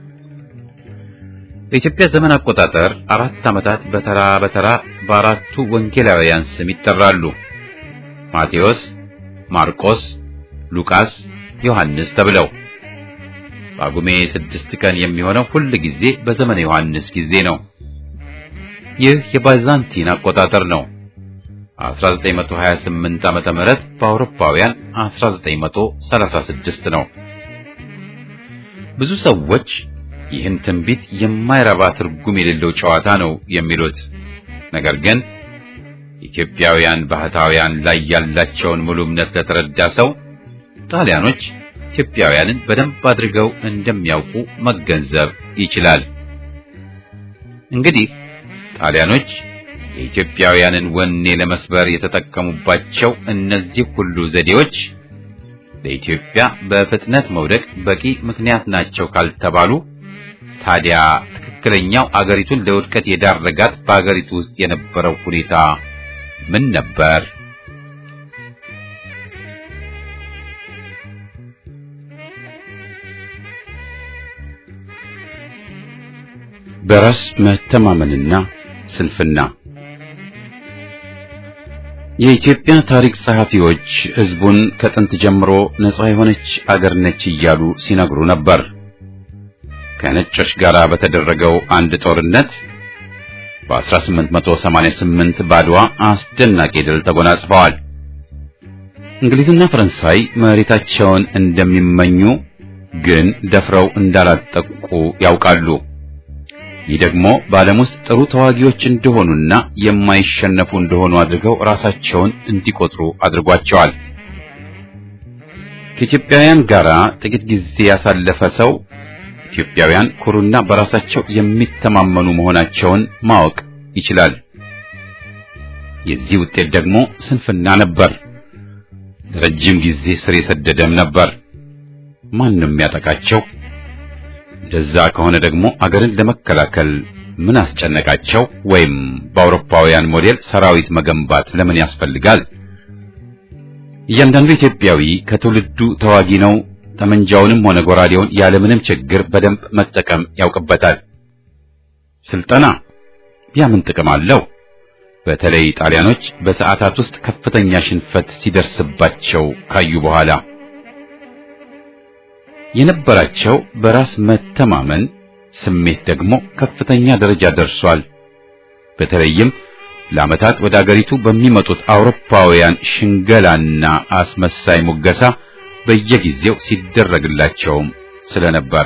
በኢትዮጵያ ዘመን አቆጣጠር አራት ዓመታት በተራ በተራ በአራቱ ወንጌላውያን ስም ይጠራሉ። ማቴዎስ፣ ማርቆስ፣ ሉቃስ፣ ዮሐንስ ተብለው ጳጉሜ ስድስት ቀን የሚሆነው ሁሉ ጊዜ በዘመነ ዮሐንስ ጊዜ ነው። ይህ የባይዛንቲን አቆጣጠር ነው። አስራ ዘጠኝ መቶ ሀያ ስምንት ዓመተ ምህረት በአውሮፓውያን አስራ ዘጠኝ መቶ ሰላሳ ስድስት ነው። ብዙ ሰዎች ይህን ትንቢት የማይረባ ትርጉም የሌለው ጨዋታ ነው የሚሉት። ነገር ግን ኢትዮጵያውያን ባህታውያን ላይ ያላቸውን ሙሉ እምነት ለተረዳ ሰው ጣሊያኖች ኢትዮጵያውያንን በደንብ አድርገው እንደሚያውቁ መገንዘብ ይችላል። እንግዲህ ጣሊያኖች የኢትዮጵያውያንን ወኔ ለመስበር የተጠቀሙባቸው እነዚህ ሁሉ ዘዴዎች ለኢትዮጵያ በፍጥነት መውደቅ በቂ ምክንያት ናቸው ካልተባሉ ታዲያ ትክክለኛው አገሪቱን ለውድቀት የዳረጋት በአገሪቱ ውስጥ የነበረው ሁኔታ ምን ነበር? በራስ መተማመንና ስንፍና። የኢትዮጵያ ታሪክ ጸሐፊዎች ሕዝቡን ከጥንት ጀምሮ ነፃ የሆነች አገር ነች እያሉ ሲነግሩ ነበር። ከነጮች ጋር በተደረገው አንድ ጦርነት በአስራ ስምንት መቶ ሰማንያ ስምንት ባድዋ አስደናቂ ድል ተጎናጽፈዋል። እንግሊዝና ፈረንሳይ መሬታቸውን እንደሚመኙ ግን ደፍረው እንዳላጠቁ ያውቃሉ። ይህ ደግሞ በዓለም ውስጥ ጥሩ ተዋጊዎች እንደሆኑና የማይሸነፉ እንደሆኑ አድርገው ራሳቸውን እንዲቆጥሩ አድርጓቸዋል። ከኢትዮጵያውያን ጋር ጥቂት ጊዜ ያሳለፈ ሰው ኢትዮጵያውያን ኩሩና በራሳቸው የሚተማመኑ መሆናቸውን ማወቅ ይችላል። የዚህ ውጤት ደግሞ ስንፍና ነበር። ረጅም ጊዜ ስር የሰደደም ነበር። ማንም ያጠቃቸው። እንደዛ ከሆነ ደግሞ አገርን ለመከላከል ምን አስጨነቃቸው? ወይም በአውሮፓውያን ሞዴል ሰራዊት መገንባት ለምን ያስፈልጋል? እያንዳንዱ ኢትዮጵያዊ ከትውልዱ ተዋጊ ነው። ጠመንጃውንም ሆነ ጎራዴውን ያለምንም ችግር በደንብ መጠቀም ያውቅበታል። ስልጠና ያ ምን ጥቅም አለው? በተለይ ጣሊያኖች በሰዓታት ውስጥ ከፍተኛ ሽንፈት ሲደርስባቸው ካዩ በኋላ የነበራቸው በራስ መተማመን ስሜት ደግሞ ከፍተኛ ደረጃ ደርሷል። በተለይም ለዓመታት ወደ አገሪቱ በሚመጡት አውሮፓውያን ሽንገላና አስመሳይ ሙገሳ በየጊዜው ሲደረግላቸውም ስለነበር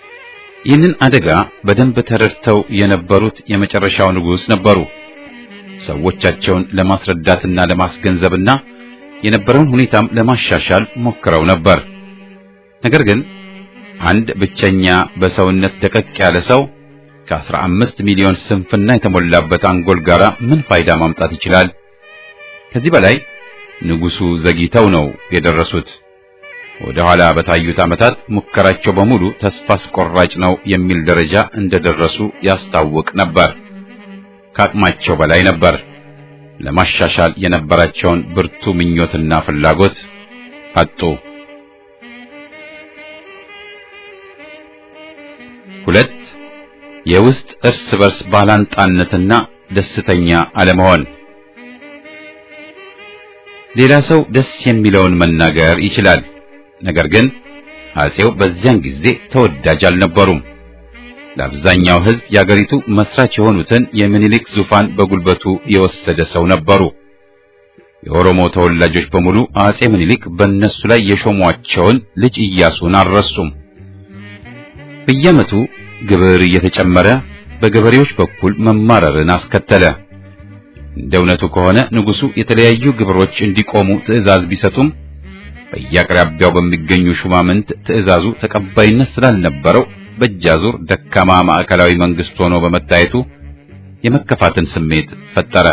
ይህንን አደጋ በደንብ ተረድተው የነበሩት የመጨረሻው ንጉሥ ነበሩ። ሰዎቻቸውን ለማስረዳትና ለማስገንዘብና የነበረውን ሁኔታም ለማሻሻል ሞክረው ነበር። ነገር ግን አንድ ብቸኛ በሰውነት ደቀቅ ያለ ሰው ከአስራ አምስት ሚሊዮን ስንፍና የተሞላበት አንጎል ጋር ምን ፋይዳ ማምጣት ይችላል? ከዚህ በላይ ንጉሱ ዘግይተው ነው የደረሱት። ወደ ኋላ በታዩት ዓመታት ሙከራቸው በሙሉ ተስፋ አስቆራጭ ነው የሚል ደረጃ እንደደረሱ ያስታውቅ ነበር። ከአቅማቸው በላይ ነበር። ለማሻሻል የነበራቸውን ብርቱ ምኞትና ፍላጎት አጡ። ሁለት የውስጥ እርስ በርስ ባላንጣነትና ደስተኛ አለመሆን። ሌላ ሰው ደስ የሚለውን መናገር ይችላል። ነገር ግን አጼው በዚያን ጊዜ ተወዳጅ አልነበሩም። ለአብዛኛው ሕዝብ የአገሪቱ መስራች የሆኑትን የሚኒሊክ ዙፋን በጉልበቱ የወሰደ ሰው ነበሩ። የኦሮሞ ተወላጆች በሙሉ አጼ ሚኒሊክ በእነሱ ላይ የሾሟቸውን ልጅ ኢያሱን አልረሱም። በየዓመቱ ግብር እየተጨመረ በገበሬዎች በኩል መማረርን አስከተለ። እንደ እውነቱ ከሆነ ንጉሱ የተለያዩ ግብሮች እንዲቆሙ ትዕዛዝ ቢሰጡም በየአቅራቢያው በሚገኙ ሹማምንት ትዕዛዙ ተቀባይነት ስላልነበረው በእጃዙር ደካማ ማዕከላዊ መንግስት ሆኖ በመታየቱ የመከፋትን ስሜት ፈጠረ።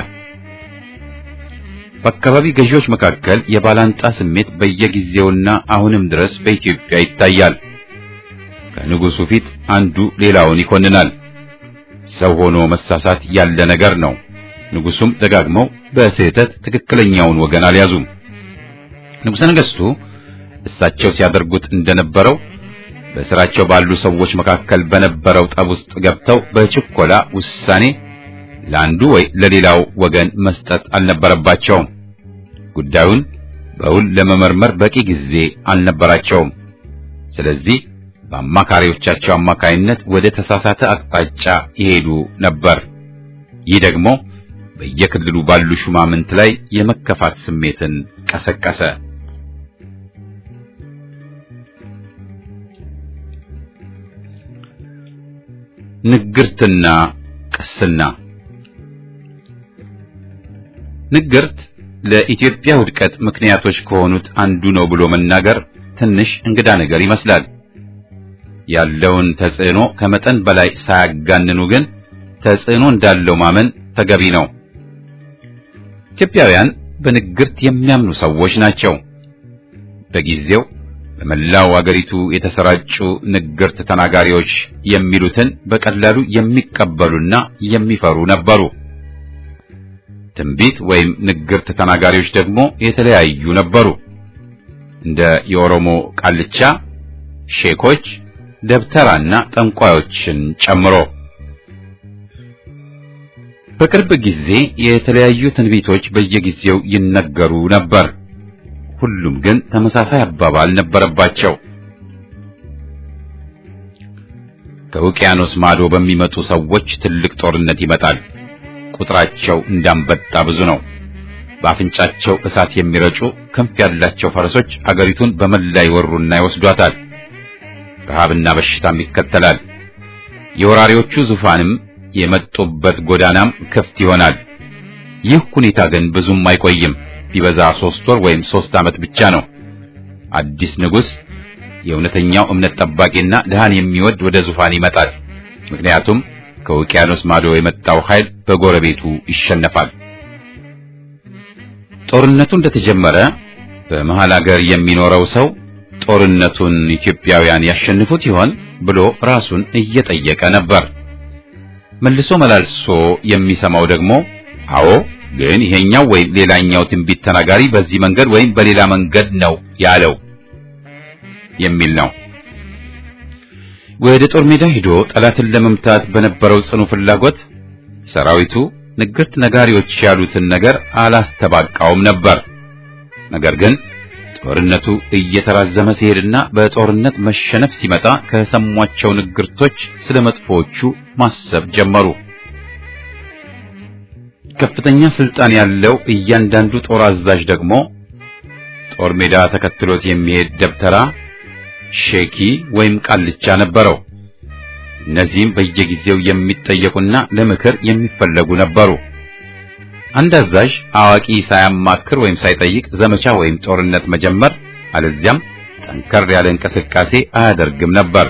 በአካባቢ ገዢዎች መካከል የባላንጣ ስሜት በየጊዜውና አሁንም ድረስ በኢትዮጵያ ይታያል። ከንጉሱ ፊት አንዱ ሌላውን ይኮንናል። ሰው ሆኖ መሳሳት ያለ ነገር ነው። ንጉሱም ደጋግመው በስህተት ትክክለኛውን ወገን አልያዙም። ንጉሠ ነገሥቱ እሳቸው ሲያደርጉት እንደነበረው በስራቸው ባሉ ሰዎች መካከል በነበረው ጠብ ውስጥ ገብተው በችኮላ ውሳኔ ለአንዱ ወይ ለሌላው ወገን መስጠት አልነበረባቸውም። ጉዳዩን በውል ለመመርመር በቂ ጊዜ አልነበራቸውም። ስለዚህ በአማካሪዎቻቸው አማካይነት ወደ ተሳሳተ አቅጣጫ ይሄዱ ነበር። ይህ ደግሞ በየክልሉ ባሉ ሹማምንት ላይ የመከፋት ስሜትን ቀሰቀሰ። ንግርትና ቅስና። ንግርት ለኢትዮጵያ ውድቀት ምክንያቶች ከሆኑት አንዱ ነው ብሎ መናገር ትንሽ እንግዳ ነገር ይመስላል። ያለውን ተጽዕኖ ከመጠን በላይ ሳያጋንኑ ግን ተጽዕኖ እንዳለው ማመን ተገቢ ነው። ኢትዮጵያውያን በንግርት የሚያምኑ ሰዎች ናቸው። በጊዜው በመላው አገሪቱ የተሰራጩ ንግርት ተናጋሪዎች የሚሉትን በቀላሉ የሚቀበሉና የሚፈሩ ነበሩ። ትንቢት ወይም ንግርት ተናጋሪዎች ደግሞ የተለያዩ ነበሩ። እንደ የኦሮሞ ቃልቻ፣ ሼኮች፣ ደብተራና ጠንቋዮችን ጨምሮ። በቅርብ ጊዜ የተለያዩ ትንቢቶች በየጊዜው ይነገሩ ነበር። ሁሉም ግን ተመሳሳይ አባባል ነበረባቸው። ከውቅያኖስ ማዶ በሚመጡ ሰዎች ትልቅ ጦርነት ይመጣል። ቁጥራቸው እንዳንበጣ ብዙ ነው። በአፍንጫቸው እሳት የሚረጩ ክንፍ ያላቸው ፈረሶች አገሪቱን በመላ ይወሩና ይወስዷታል። ረሃብና በሽታም ይከተላል። የወራሪዎቹ ዙፋንም የመጡበት ጎዳናም ክፍት ይሆናል። ይህ ሁኔታ ግን ብዙም አይቆይም። ቢበዛ ሶስት ወር ወይም ሶስት ዓመት ብቻ ነው። አዲስ ንጉስ የእውነተኛው እምነት ጠባቂና ድሃን የሚወድ ወደ ዙፋን ይመጣል። ምክንያቱም ከውቅያኖስ ማዶ የመጣው ኃይል በጎረቤቱ ይሸነፋል። ጦርነቱ እንደተጀመረ በመሃል አገር የሚኖረው ሰው ጦርነቱን ኢትዮጵያውያን ያሸንፉት ይሆን ብሎ ራሱን እየጠየቀ ነበር። መልሶ መላልሶ የሚሰማው ደግሞ አዎ ግን ይሄኛው ወይ ሌላኛው ትንቢት ተናጋሪ በዚህ መንገድ ወይም በሌላ መንገድ ነው ያለው የሚል ነው። ወደ ጦር ሜዳ ሄዶ ጠላትን ለመምታት በነበረው ጽኑ ፍላጎት ሰራዊቱ ንግርት ነጋሪዎች ያሉትን ነገር አላስተባቃውም ነበር። ነገር ግን ጦርነቱ እየተራዘመ ሲሄድና በጦርነት መሸነፍ ሲመጣ ከሰሟቸው ንግርቶች ስለመጥፎቹ ማሰብ ጀመሩ። ከፍተኛ ስልጣን ያለው እያንዳንዱ ጦር አዛዥ ደግሞ ጦር ሜዳ ተከትሎት የሚሄድ ደብተራ፣ ሼኪ ወይም ቃልቻ ነበረው። እነዚህም በየጊዜው የሚጠየቁና ለምክር የሚፈለጉ ነበሩ። አንድ አዛዥ አዋቂ ሳያማክር ወይም ሳይጠይቅ ዘመቻ ወይም ጦርነት መጀመር አለዚያም ጠንከር ያለ እንቅስቃሴ አያደርግም ነበር።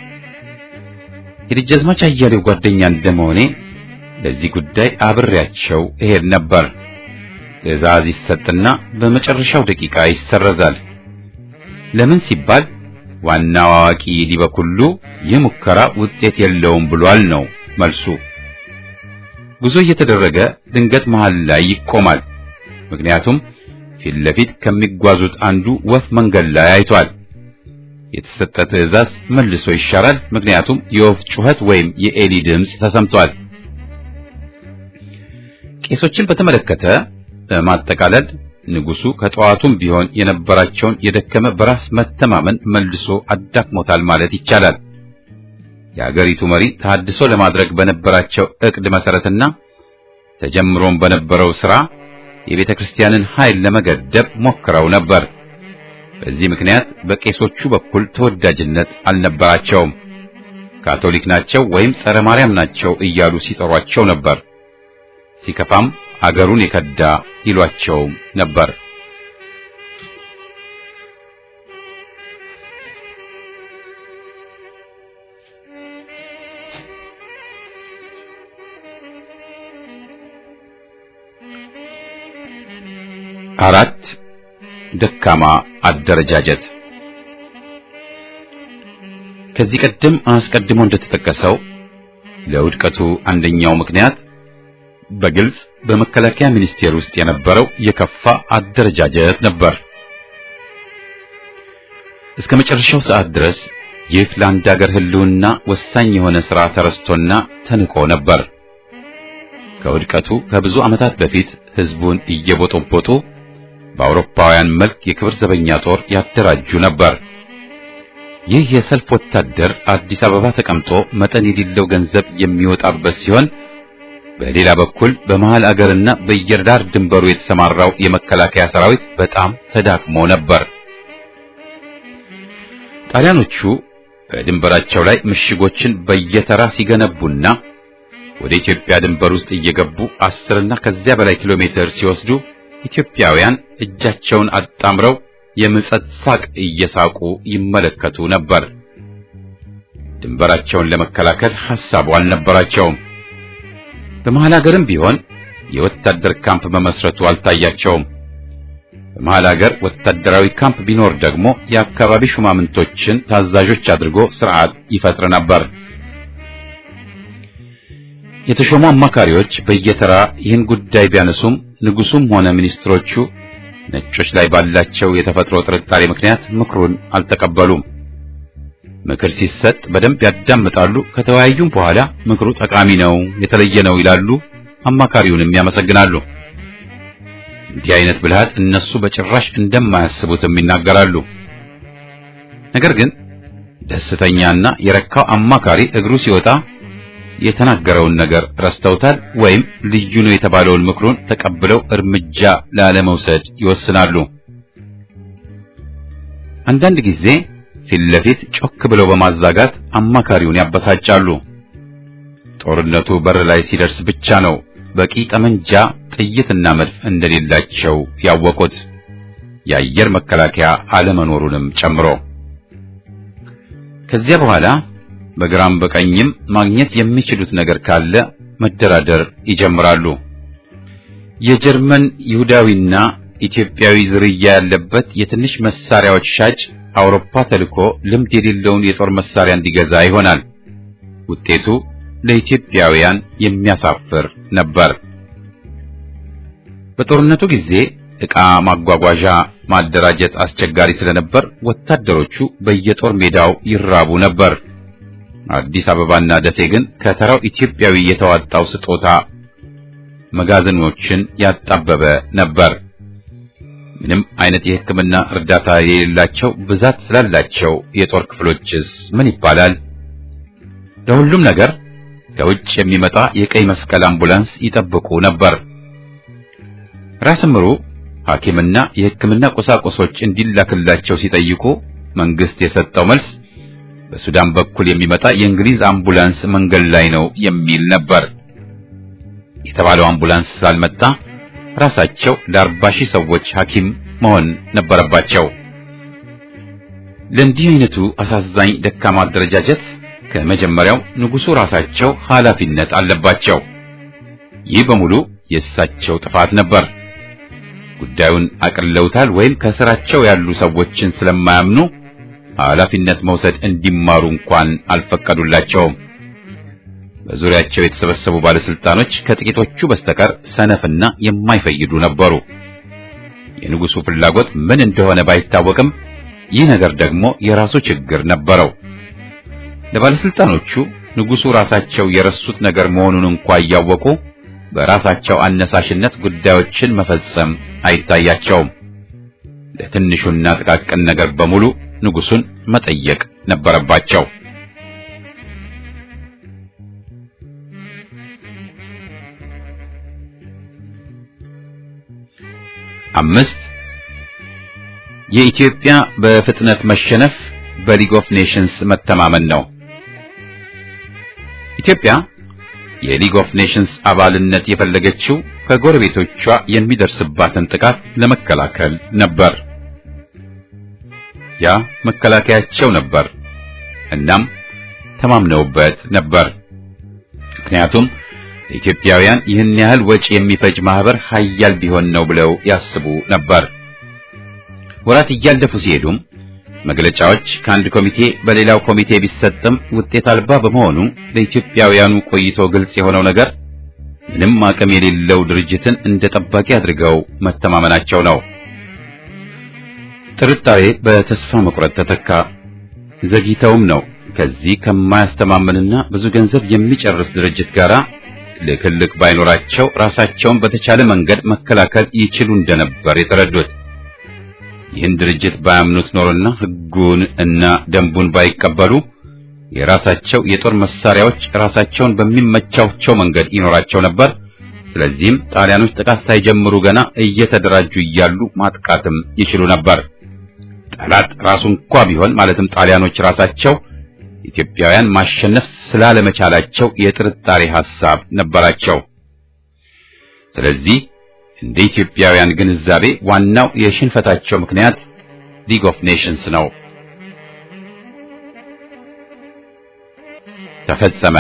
የደጃዝማች አያሌው ጓደኛ እንደመሆኔ ለዚህ ጉዳይ አብሬያቸው እሄድ ነበር። ትዕዛዝ ይሰጥና በመጨረሻው ደቂቃ ይሰረዛል። ለምን ሲባል ዋናው አዋቂ ሊበኩሉ የሙከራ ውጤት የለውም ብሏል ነው መልሱ። ጉዞ እየተደረገ ድንገት መሃል ላይ ይቆማል። ምክንያቱም ፊት ለፊት ከሚጓዙት አንዱ ወፍ መንገድ ላይ አይቷል። የተሰጠ ትዕዛዝ መልሶ ይሻራል። ምክንያቱም የወፍ ጩኸት ወይም የኤሊ ድምፅ ተሰምቷል። ቄሶችን በተመለከተ በማጠቃለል ንጉሱ ከጠዋቱም ቢሆን የነበራቸውን የደከመ በራስ መተማመን መልሶ አዳክሞታል ማለት ይቻላል። የአገሪቱ መሪ ተሐድሶ ለማድረግ በነበራቸው ዕቅድ መሰረትና ተጀምሮም በነበረው ሥራ የቤተ ክርስቲያንን ኃይል ለመገደብ ሞክረው ነበር። በዚህ ምክንያት በቄሶቹ በኩል ተወዳጅነት አልነበራቸውም። ካቶሊክ ናቸው ወይም ጸረ ማርያም ናቸው እያሉ ሲጠሯቸው ነበር። ሲከፋም አገሩን የከዳ ይሏቸው ነበር። አራት ደካማ አደረጃጀት። ከዚህ ቀደም አስቀድሞ እንደተጠቀሰው ለውድቀቱ አንደኛው ምክንያት በግልጽ በመከላከያ ሚኒስቴር ውስጥ የነበረው የከፋ አደረጃጀት ነበር። እስከ መጨረሻው ሰዓት ድረስ ይህ ለአንድ ሀገር ህልውና ወሳኝ የሆነ ሥራ ተረስቶና ተንቆ ነበር። ከውድቀቱ ከብዙ ዓመታት በፊት ህዝቡን እየቦጦቦጡ በአውሮፓውያን መልክ የክብር ዘበኛ ጦር ያደራጁ ነበር። ይህ የሰልፍ ወታደር አዲስ አበባ ተቀምጦ መጠን የሌለው ገንዘብ የሚወጣበት ሲሆን በሌላ በኩል በመሃል አገርና በየዳር ድንበሩ የተሰማራው የመከላከያ ሰራዊት በጣም ተዳክሞ ነበር። ጣሊያኖቹ በድንበራቸው ላይ ምሽጎችን በየተራ ሲገነቡና ወደ ኢትዮጵያ ድንበር ውስጥ እየገቡ አስርና ከዚያ በላይ ኪሎ ሜትር ሲወስዱ ኢትዮጵያውያን እጃቸውን አጣምረው የምጸት ሳቅ እየሳቁ ይመለከቱ ነበር። ድንበራቸውን ለመከላከል ሐሳቡ አልነበራቸውም። በመሃል ሀገርም ቢሆን የወታደር ካምፕ መመስረቱ አልታያቸውም። በመሃል ሀገር ወታደራዊ ካምፕ ቢኖር ደግሞ የአካባቢ ሹማምንቶችን ታዛዦች አድርጎ ስርዓት ይፈጥር ነበር። የተሾሙ አማካሪዎች በየተራ ይህን ጉዳይ ቢያነሱም ንጉሱም ሆነ ሚኒስትሮቹ ነጮች ላይ ባላቸው የተፈጥሮ ጥርጣሬ ምክንያት ምክሩን አልተቀበሉም። ምክር ሲሰጥ በደንብ ያዳምጣሉ። ከተወያዩም በኋላ ምክሩ ጠቃሚ ነው፣ የተለየ ነው ይላሉ። አማካሪውንም ያመሰግናሉ። እንዲህ አይነት ብልሃት እነሱ በጭራሽ እንደማያስቡትም ይናገራሉ። ነገር ግን ደስተኛና የረካው አማካሪ እግሩ ሲወጣ የተናገረውን ነገር ረስተውታል ወይም ልዩ ነው የተባለውን ምክሩን ተቀብለው እርምጃ ላለመውሰድ ይወስናሉ። አንዳንድ ጊዜ ፊት ለፊት ጮክ ብለው በማዛጋት አማካሪውን ያበሳጫሉ። ጦርነቱ በር ላይ ሲደርስ ብቻ ነው በቂ ጠመንጃ፣ ጥይትና መድፍ እንደሌላቸው ያወቁት፣ የአየር መከላከያ አለመኖሩንም ጨምሮ። ከዚያ በኋላ በግራም በቀኝም ማግኘት የሚችሉት ነገር ካለ መደራደር ይጀምራሉ። የጀርመን ይሁዳዊና ኢትዮጵያዊ ዝርያ ያለበት የትንሽ መሳሪያዎች ሻጭ አውሮፓ ተልኮ ልምድ የሌለውን የጦር መሳሪያ እንዲገዛ ይሆናል። ውጤቱ ለኢትዮጵያውያን የሚያሳፍር ነበር። በጦርነቱ ጊዜ ዕቃ ማጓጓዣ ማደራጀት አስቸጋሪ ስለነበር ወታደሮቹ በየጦር ሜዳው ይራቡ ነበር። አዲስ አበባና ደሴ ግን ከተራው ኢትዮጵያዊ የተዋጣው ስጦታ መጋዘኖችን ያጣበበ ነበር። ምንም አይነት የሕክምና እርዳታ የሌላቸው ብዛት ስላላቸው የጦር ክፍሎችስ ምን ይባላል? ለሁሉም ነገር ከውጭ የሚመጣ የቀይ መስቀል አምቡላንስ ይጠብቁ ነበር። ራስ ምሩ ሐኪምና የሕክምና ቁሳቁሶች እንዲላክላቸው ሲጠይቁ መንግስት የሰጠው መልስ በሱዳን በኩል የሚመጣ የእንግሊዝ አምቡላንስ መንገድ ላይ ነው የሚል ነበር። የተባለው አምቡላንስ ሳልመጣ ራሳቸው ለአርባ ሺህ ሰዎች ሐኪም መሆን ነበረባቸው። ለእንዲህ አይነቱ አሳዛኝ ደካማ አደረጃጀት ከመጀመሪያው ንጉሡ ራሳቸው ኃላፊነት አለባቸው። ይህ በሙሉ የእሳቸው ጥፋት ነበር። ጉዳዩን አቅልለውታል ወይም ከስራቸው ያሉ ሰዎችን ስለማያምኑ ኃላፊነት መውሰድ እንዲማሩ እንኳን አልፈቀዱላቸውም። በዙሪያቸው የተሰበሰቡ ባለስልጣኖች ከጥቂቶቹ በስተቀር ሰነፍና የማይፈይዱ ነበሩ። የንጉሡ ፍላጎት ምን እንደሆነ ባይታወቅም ይህ ነገር ደግሞ የራሱ ችግር ነበረው። ለባለስልጣኖቹ ንጉሡ ራሳቸው የረሱት ነገር መሆኑን እንኳን እያወቁ በራሳቸው አነሳሽነት ጉዳዮችን መፈጸም አይታያቸውም። ለትንሹና ጥቃቅን ነገር በሙሉ ንጉሡን መጠየቅ ነበረባቸው። አምስት የኢትዮጵያ በፍጥነት መሸነፍ በሊግ ኦፍ ኔሽንስ መተማመን ነው። ኢትዮጵያ የሊግ ኦፍ ኔሽንስ አባልነት የፈለገችው ከጎረቤቶቿ የሚደርስባትን ጥቃት ለመከላከል ነበር። ያ መከላከያቸው ነበር። እናም ተማምነውበት ነበር። ምክንያቱም ኢትዮጵያውያን ይህን ያህል ወጪ የሚፈጅ ማህበር ኃያል ቢሆን ነው ብለው ያስቡ ነበር። ወራት እያለፉ ሲሄዱም መግለጫዎች ከአንድ ኮሚቴ በሌላው ኮሚቴ ቢሰጥም ውጤት አልባ በመሆኑ ለኢትዮጵያውያኑ ቆይቶ ግልጽ የሆነው ነገር ምንም አቅም የሌለው ድርጅትን እንደ ጠባቂ አድርገው መተማመናቸው ነው። ጥርጣሬ በተስፋ መቁረጥ ተተካ። ዘግይተውም ነው ከዚህ ከማያስተማመንና ብዙ ገንዘብ የሚጨርስ ድርጅት ጋር ልክልክ ባይኖራቸው ራሳቸውን በተቻለ መንገድ መከላከል ይችሉ እንደነበር የተረዱት። ይህን ድርጅት ባያምኑት ኖርና ሕጉን እና ደንቡን ባይቀበሉ የራሳቸው የጦር መሳሪያዎች ራሳቸውን በሚመቻቸው መንገድ ይኖራቸው ነበር። ስለዚህም ጣሊያኖች ጥቃት ሳይጀምሩ ገና እየተደራጁ እያሉ ማጥቃትም ይችሉ ነበር። ጠላት ራሱ እንኳን ቢሆን ማለትም ጣሊያኖች ራሳቸው ኢትዮጵያውያን ማሸነፍ ስላለመቻላቸው የጥርጣሬ ሐሳብ ነበራቸው። ስለዚህ እንደ ኢትዮጵያውያን ግንዛቤ ዋናው የሽንፈታቸው ምክንያት ሊግ ኦፍ ኔሽንስ ነው። ተፈጸመ።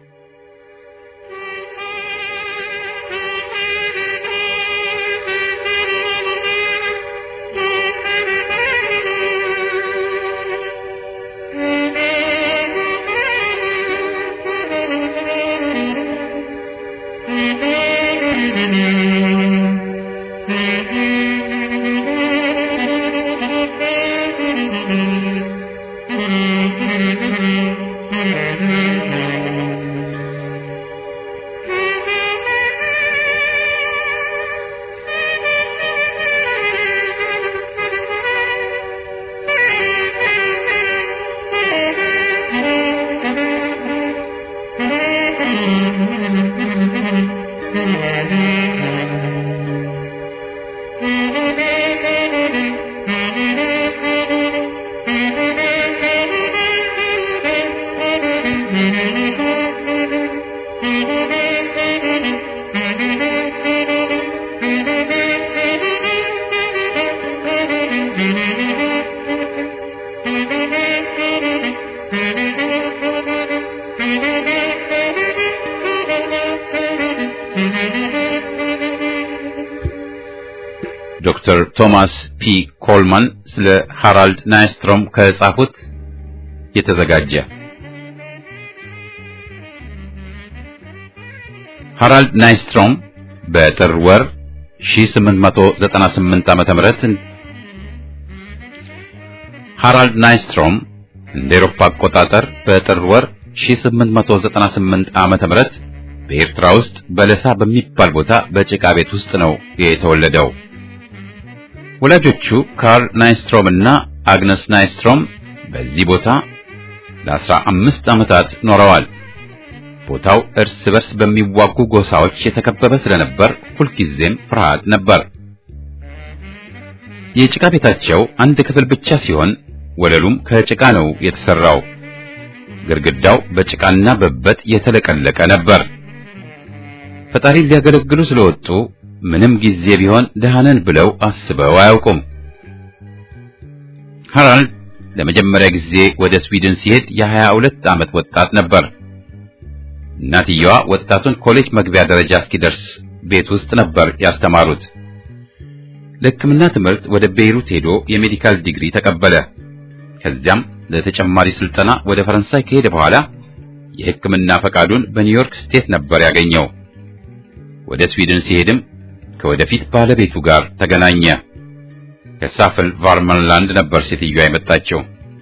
ዶክተር ቶማስ ፒ ኮልማን ስለ ሃራልድ ናይስትሮም ከጻፉት የተዘጋጀ። ሃራልድ ናይስትሮም በጥር ወር ሺህ ስምንት መቶ ዘጠና ስምንት ዓመተ ምህረት ሃራልድ ናይስትሮም እንደ አውሮፓ አቆጣጠር በጥር ወር ሺህ ስምንት መቶ ዘጠና ስምንት ዓመተ ምህረት በኤርትራ ውስጥ በለሳ በሚባል ቦታ በጭቃ ቤት ውስጥ ነው የተወለደው። ወላጆቹ ካርል ናይስትሮም እና አግነስ ናይስትሮም በዚህ ቦታ ለአስራ አምስት ዓመታት ኖረዋል። ቦታው እርስ በርስ በሚዋጉ ጎሳዎች የተከበበ ስለነበር ሁልጊዜም ፍርሃት ነበር። የጭቃ ቤታቸው አንድ ክፍል ብቻ ሲሆን ወለሉም ከጭቃ ነው የተሰራው። ግድግዳው በጭቃና በበት የተለቀለቀ ነበር። ፈጣሪ ሊያገለግሉ ስለወጡ ምንም ጊዜ ቢሆን ደሃነን ብለው አስበው አያውቁም። ሃራልድ ለመጀመሪያ ጊዜ ወደ ስዊድን ሲሄድ የሀያ ሁለት ዓመት ወጣት ነበር። እናትየዋ ወጣቱን ኮሌጅ መግቢያ ደረጃ እስኪደርስ ቤት ውስጥ ነበር ያስተማሩት። ለሕክምና ትምህርት ወደ ቤይሩት ሄዶ የሜዲካል ዲግሪ ተቀበለ። ከዚያም ለተጨማሪ ስልጠና ወደ ፈረንሳይ ከሄደ በኋላ የሕክምና ፈቃዱን በኒውዮርክ ስቴት ነበር ያገኘው። ወደ ስዊድን ሲሄድም ከወደፊት ባለቤቱ ጋር ተገናኘ። ከሳፍል ቫርመንላንድ ነበር ሴትዮዋ የመጣችው።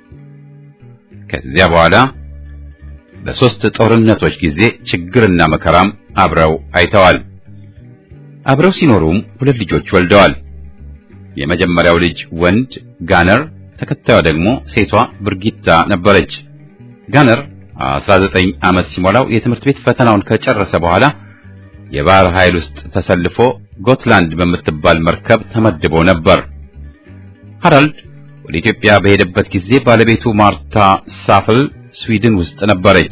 ከዚያ በኋላ በሶስት ጦርነቶች ጊዜ ችግርና መከራም አብረው አይተዋል። አብረው ሲኖሩም ሁለት ልጆች ወልደዋል። የመጀመሪያው ልጅ ወንድ ጋነር፣ ተከታዩ ደግሞ ሴቷ ብርጊታ ነበረች። ጋነር አስራ ዘጠኝ ዓመት ሲሞላው የትምህርት ቤት ፈተናውን ከጨረሰ በኋላ የባህር ኃይል ውስጥ ተሰልፎ ጎትላንድ በምትባል መርከብ ተመድቦ ነበር። ሃራልድ ወደ ኢትዮጵያ በሄደበት ጊዜ ባለቤቱ ማርታ ሳፍል ስዊድን ውስጥ ነበረች።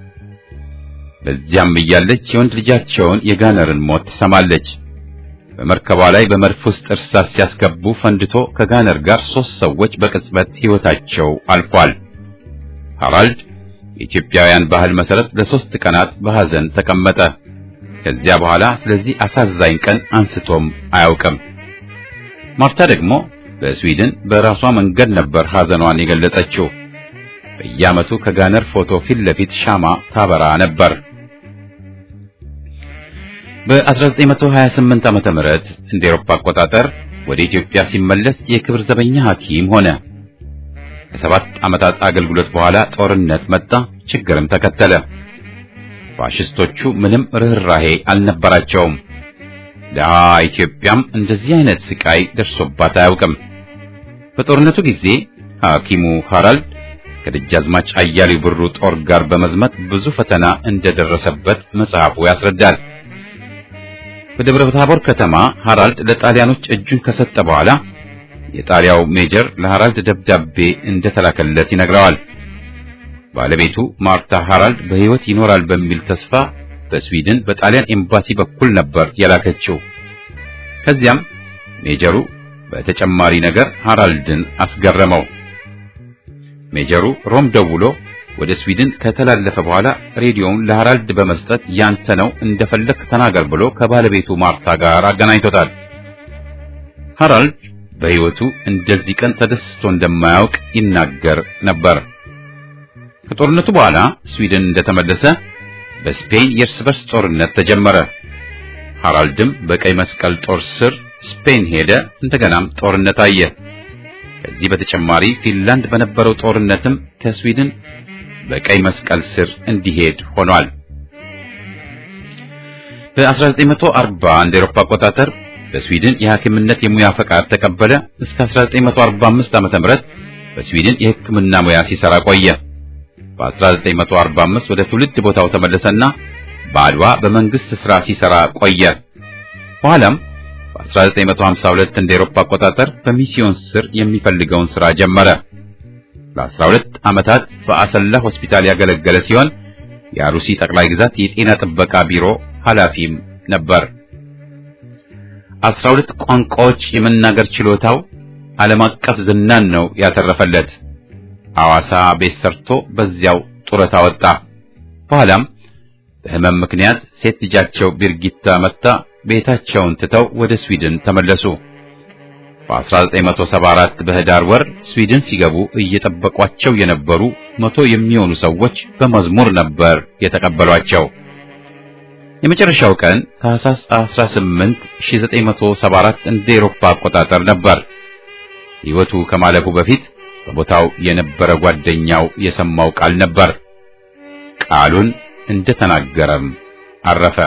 በዚያም እያለች የወንድ ልጃቸውን የጋነርን ሞት ትሰማለች። በመርከቧ ላይ በመድፍ ውስጥ እርሳስ ሲያስገቡ ፈንድቶ ከጋነር ጋር ሶስት ሰዎች በቅጽበት ሕይወታቸው አልፏል። ሃራልድ የኢትዮጵያውያን ባህል መሰረት ለሶስት ቀናት በሐዘን ተቀመጠ። ከዚያ በኋላ ስለዚህ አሳዛኝ ቀን አንስቶም አያውቅም። ማርታ ደግሞ በስዊድን በራሷ መንገድ ነበር ሐዘኗን የገለጸችው። በየዓመቱ ከጋነር ፎቶ ፊት ለፊት ሻማ ታበራ ነበር። በ1928 ዓመተ ምህረት እንደ አውሮፓ አቆጣጠር ወደ ኢትዮጵያ ሲመለስ የክብር ዘበኛ ሐኪም ሆነ። ከሰባት ዓመታት አገልግሎት በኋላ ጦርነት መጣ፣ ችግርም ተከተለ። ፋሽስቶቹ ምንም ርህራሄ አልነበራቸውም። ደሃ ኢትዮጵያም እንደዚህ አይነት ስቃይ ደርሶባት አያውቅም። በጦርነቱ ጊዜ ሐኪሙ ሃራልድ ከደጃዝማች አያሌው ብሩ ጦር ጋር በመዝመት ብዙ ፈተና እንደደረሰበት መጽሐፉ ያስረዳል። በደብረ ታቦር ከተማ ሃራልድ ለጣሊያኖች እጁን ከሰጠ በኋላ የጣሊያው ሜጀር ለሃራልድ ደብዳቤ እንደተላከለት ይነግረዋል። ባለቤቱ ማርታ ሃራልድ በሕይወት ይኖራል በሚል ተስፋ በስዊድን በጣሊያን ኤምባሲ በኩል ነበር የላከችው። ከዚያም ሜጀሩ በተጨማሪ ነገር ሃራልድን አስገረመው። ሜጀሩ ሮም ደውሎ ወደ ስዊድን ከተላለፈ በኋላ ሬዲዮውን ለሃራልድ በመስጠት ያንተ ነው እንደፈለክ ተናገር ብሎ ከባለቤቱ ማርታ ጋር አገናኝቶታል። ሃራልድ በሕይወቱ እንደዚህ ቀን ተደስቶ እንደማያውቅ ይናገር ነበር። ከጦርነቱ በኋላ ስዊድን እንደተመለሰ በስፔን የእርስ በርስ ጦርነት ተጀመረ። ሃራልድም በቀይ መስቀል ጦር ስር ስፔን ሄደ። እንደገናም ጦርነት አየ። ከዚህ በተጨማሪ ፊንላንድ በነበረው ጦርነትም ከስዊድን በቀይ መስቀል ስር እንዲሄድ ሆኗል። በ1940 እንደ አውሮፓ አቆጣጠር በስዊድን የሐኪምነት የሙያ ፈቃድ ተቀበለ። እስከ አስራ ዘጠኝ መቶ አርባ አምስት ዓመተ ምህረት በስዊድን የሕክምና ሙያ ሲሰራ ቆየ። በ1945 ወደ ትውልድ ቦታው ተመለሰና በአድዋ በመንግስት ሥራ ሲሰራ ቆየ። በኋላም በ1952 እንደ አውሮፓ አቆጣጠር በሚስዮን ስር የሚፈልገውን ሥራ ጀመረ። ለአስራ ሁለት ዓመታት በአሰላ ሆስፒታል ያገለገለ ሲሆን የአሩሲ ጠቅላይ ግዛት የጤና ጥበቃ ቢሮ ኃላፊም ነበር። አስራ ሁለት ቋንቋዎች የመናገር ችሎታው ዓለም አቀፍ ዝናን ነው ያተረፈለት። ሐዋሳ ቤት ሰርቶ በዚያው ጡረታ ወጣ። በኋላም በሕመም ምክንያት ሴት ልጃቸው ቢርጊታ መታ ቤታቸውን ትተው ወደ ስዊድን ተመለሱ። በ1974 በህዳር ወር ስዊድን ሲገቡ እየጠበቋቸው የነበሩ መቶ የሚሆኑ ሰዎች በመዝሙር ነበር የተቀበሏቸው። የመጨረሻው ቀን ታህሳስ አስራ ስምንት ሺህ ዘጠኝ መቶ ሰባ አራት እንደ አውሮፓ አቆጣጠር ነበር። ሕይወቱ ከማለፉ በፊት በቦታው የነበረ ጓደኛው የሰማው ቃል ነበር። ቃሉን እንደተናገረም አረፈ።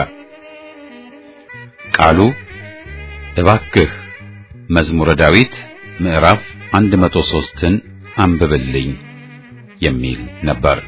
ቃሉ እባክህ መዝሙረ ዳዊት ምዕራፍ አንድ መቶ ሶስትን አንብብልኝ የሚል ነበር።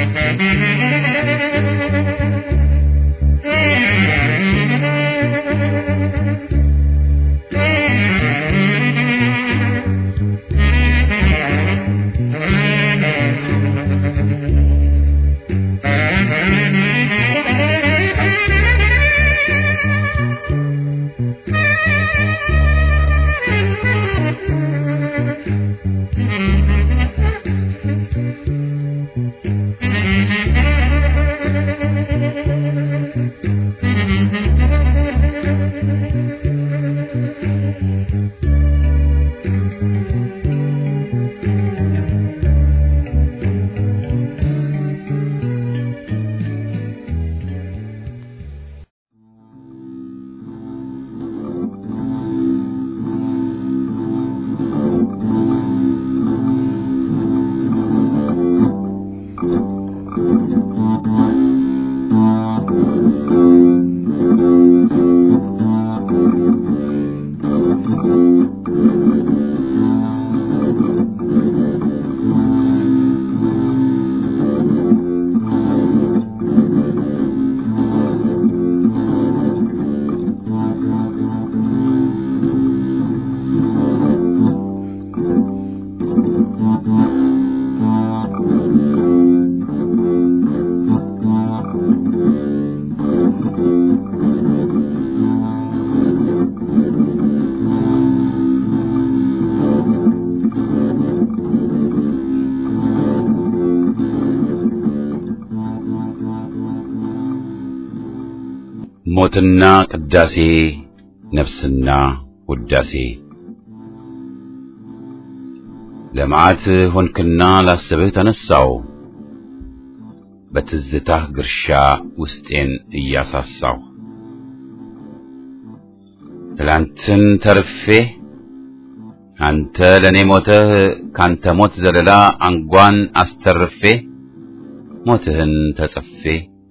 ሞትና ቅዳሴ ነፍስና ውዳሴ ለማዓት ሆንክና ላስብህ ተነሳው በትዝታህ ግርሻ ውስጤን እያሳሳው ትላንትን ተርፌ አንተ ለኔ ሞተህ ካንተ ሞት ዘለላ አንጓን አስተርፌ ሞትህን ተጽፌ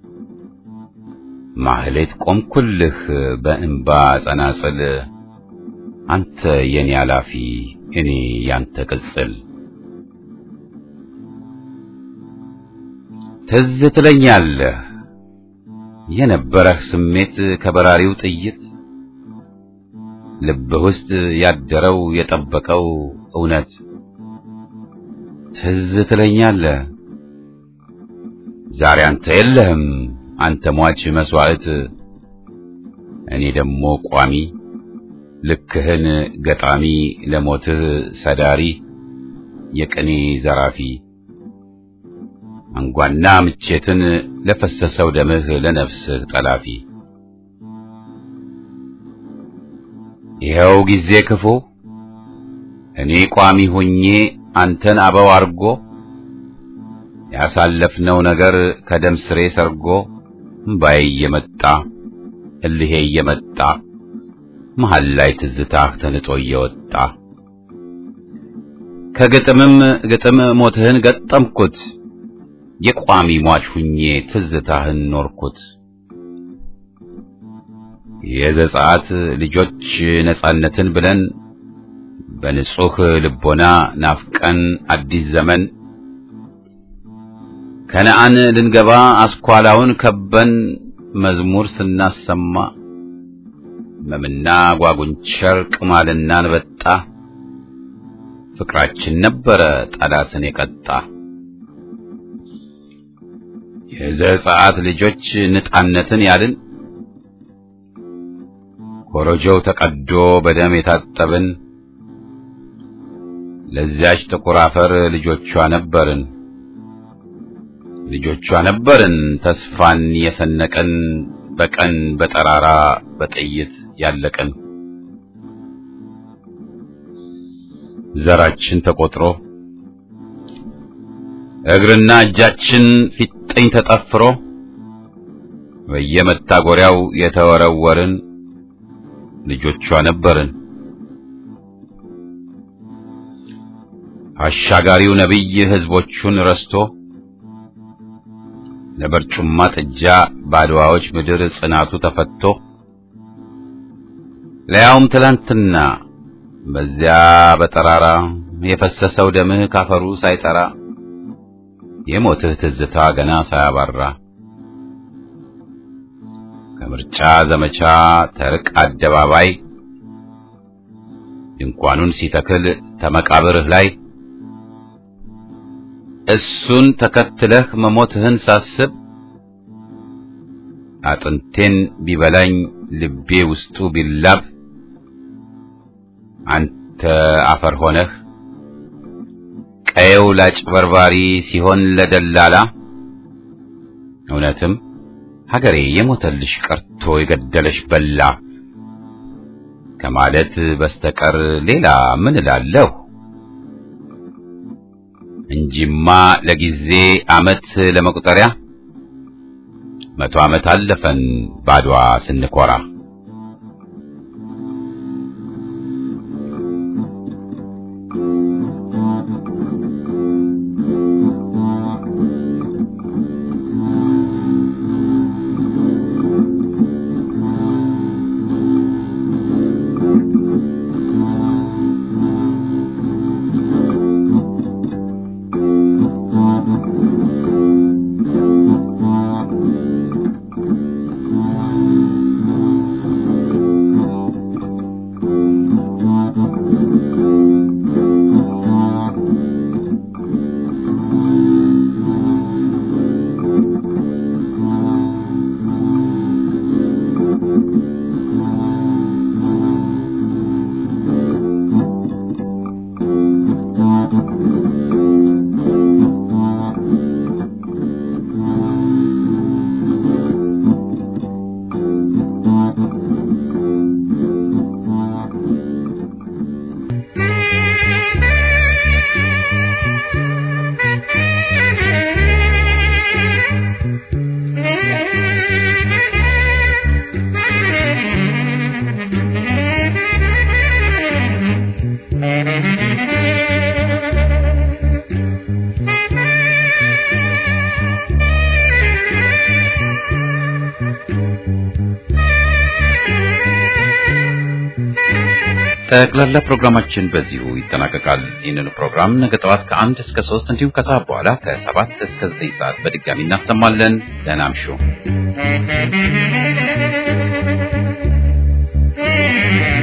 ማህሌት ቆምኩልህ በእንባ ጸናጽል አንተ የኔ አላፊ እኔ ያንተ ቅጽል ትዝ ትለኛለህ የነበረህ ስሜት ከበራሪው ጥይት ልብህ ውስጥ ያደረው የጠበቀው እውነት ትዝ ትለኛለህ ዛሬ አንተ የለህም አንተ ሟች መስዋዕት እኔ ደሞ ቋሚ ልክህን ገጣሚ ለሞትህ ሰዳሪ የቅኔ ዘራፊ አንጓና ምቼትን ለፈሰሰው ደምህ ለነፍስህ ጠላፊ ይኸው ጊዜ ክፉ እኔ ቋሚ ሆኜ አንተን አበው አርጎ ያሳለፍነው ነገር ከደም ስሬ ሰርጎ እምባዬ እየመጣ እልሄ እየመጣ መሃል ላይ ትዝታህ ተንጦ እየወጣ ከግጥምም ግጥም ሞትህን ገጠምኩት የቋሚ ሟች ሁኜ ትዝታህን ኖርኩት የዘጸአት ልጆች ነጻነትን ብለን በንጹህ ልቦና ናፍቀን አዲስ ዘመን ከነአን ልንገባ አስኳላውን ከበን መዝሙር ስናሰማ መምና ጓጉንቸር ቅማልና አንበጣ ፍቅራችን ነበረ ጠላትን የቀጣ የዘጸአት ልጆች ነጻነትን ያልን ኮረጆው ተቀዶ በደም የታጠብን ለዚያች ጥቁር አፈር ልጆቿ ነበርን ልጆቿ ነበርን ተስፋን የሰነቀን በቀን በጠራራ በጥይት ያለቀን ዘራችን ተቆጥሮ እግርና እጃችን ፊጥኝ ተጠፍሮ በየመታጎሪያው የተወረወርን ልጆቿ ነበርን አሻጋሪው ነብይ ህዝቦቹን ረስቶ ለበርጩማ ጥጃ ባድዋዎች ምድር ጽናቱ ተፈቶ ለያውም ትላንትና በዚያ በጠራራ የፈሰሰው ደምህ ካፈሩ ሳይጠራ የሞትህ ትዝታ ገና ሳያባራ ከምርጫ ዘመቻ ተርቅ አደባባይ ድንኳኑን ሲተክል ተመቃብርህ ላይ እሱን ተከትለህ መሞትህን ሳስብ አጥንቴን ቢበላኝ ልቤ ውስጡ ቢላብ አንተ አፈር ሆነህ ቀየው ላጭበርባሪ ሲሆን ለደላላ እውነትም ሀገሬ የሞተልሽ ቀርቶ የገደለሽ በላ ከማለት በስተቀር ሌላ ምን እላለሁ? እንጂማ ለጊዜ አመት ለመቁጠሪያ መቶ አመት አለፈን ባድዋ ስንኮራ። ጠቅላላ ፕሮግራማችን በዚሁ ይጠናቀቃል። ይህንን ፕሮግራም ነገ ጠዋት ከአንድ እስከ ሶስት እንዲሁም ከሰዓት በኋላ ከሰባት እስከ ዘጠኝ ሰዓት በድጋሚ እናሰማለን። ደህና እምሹ።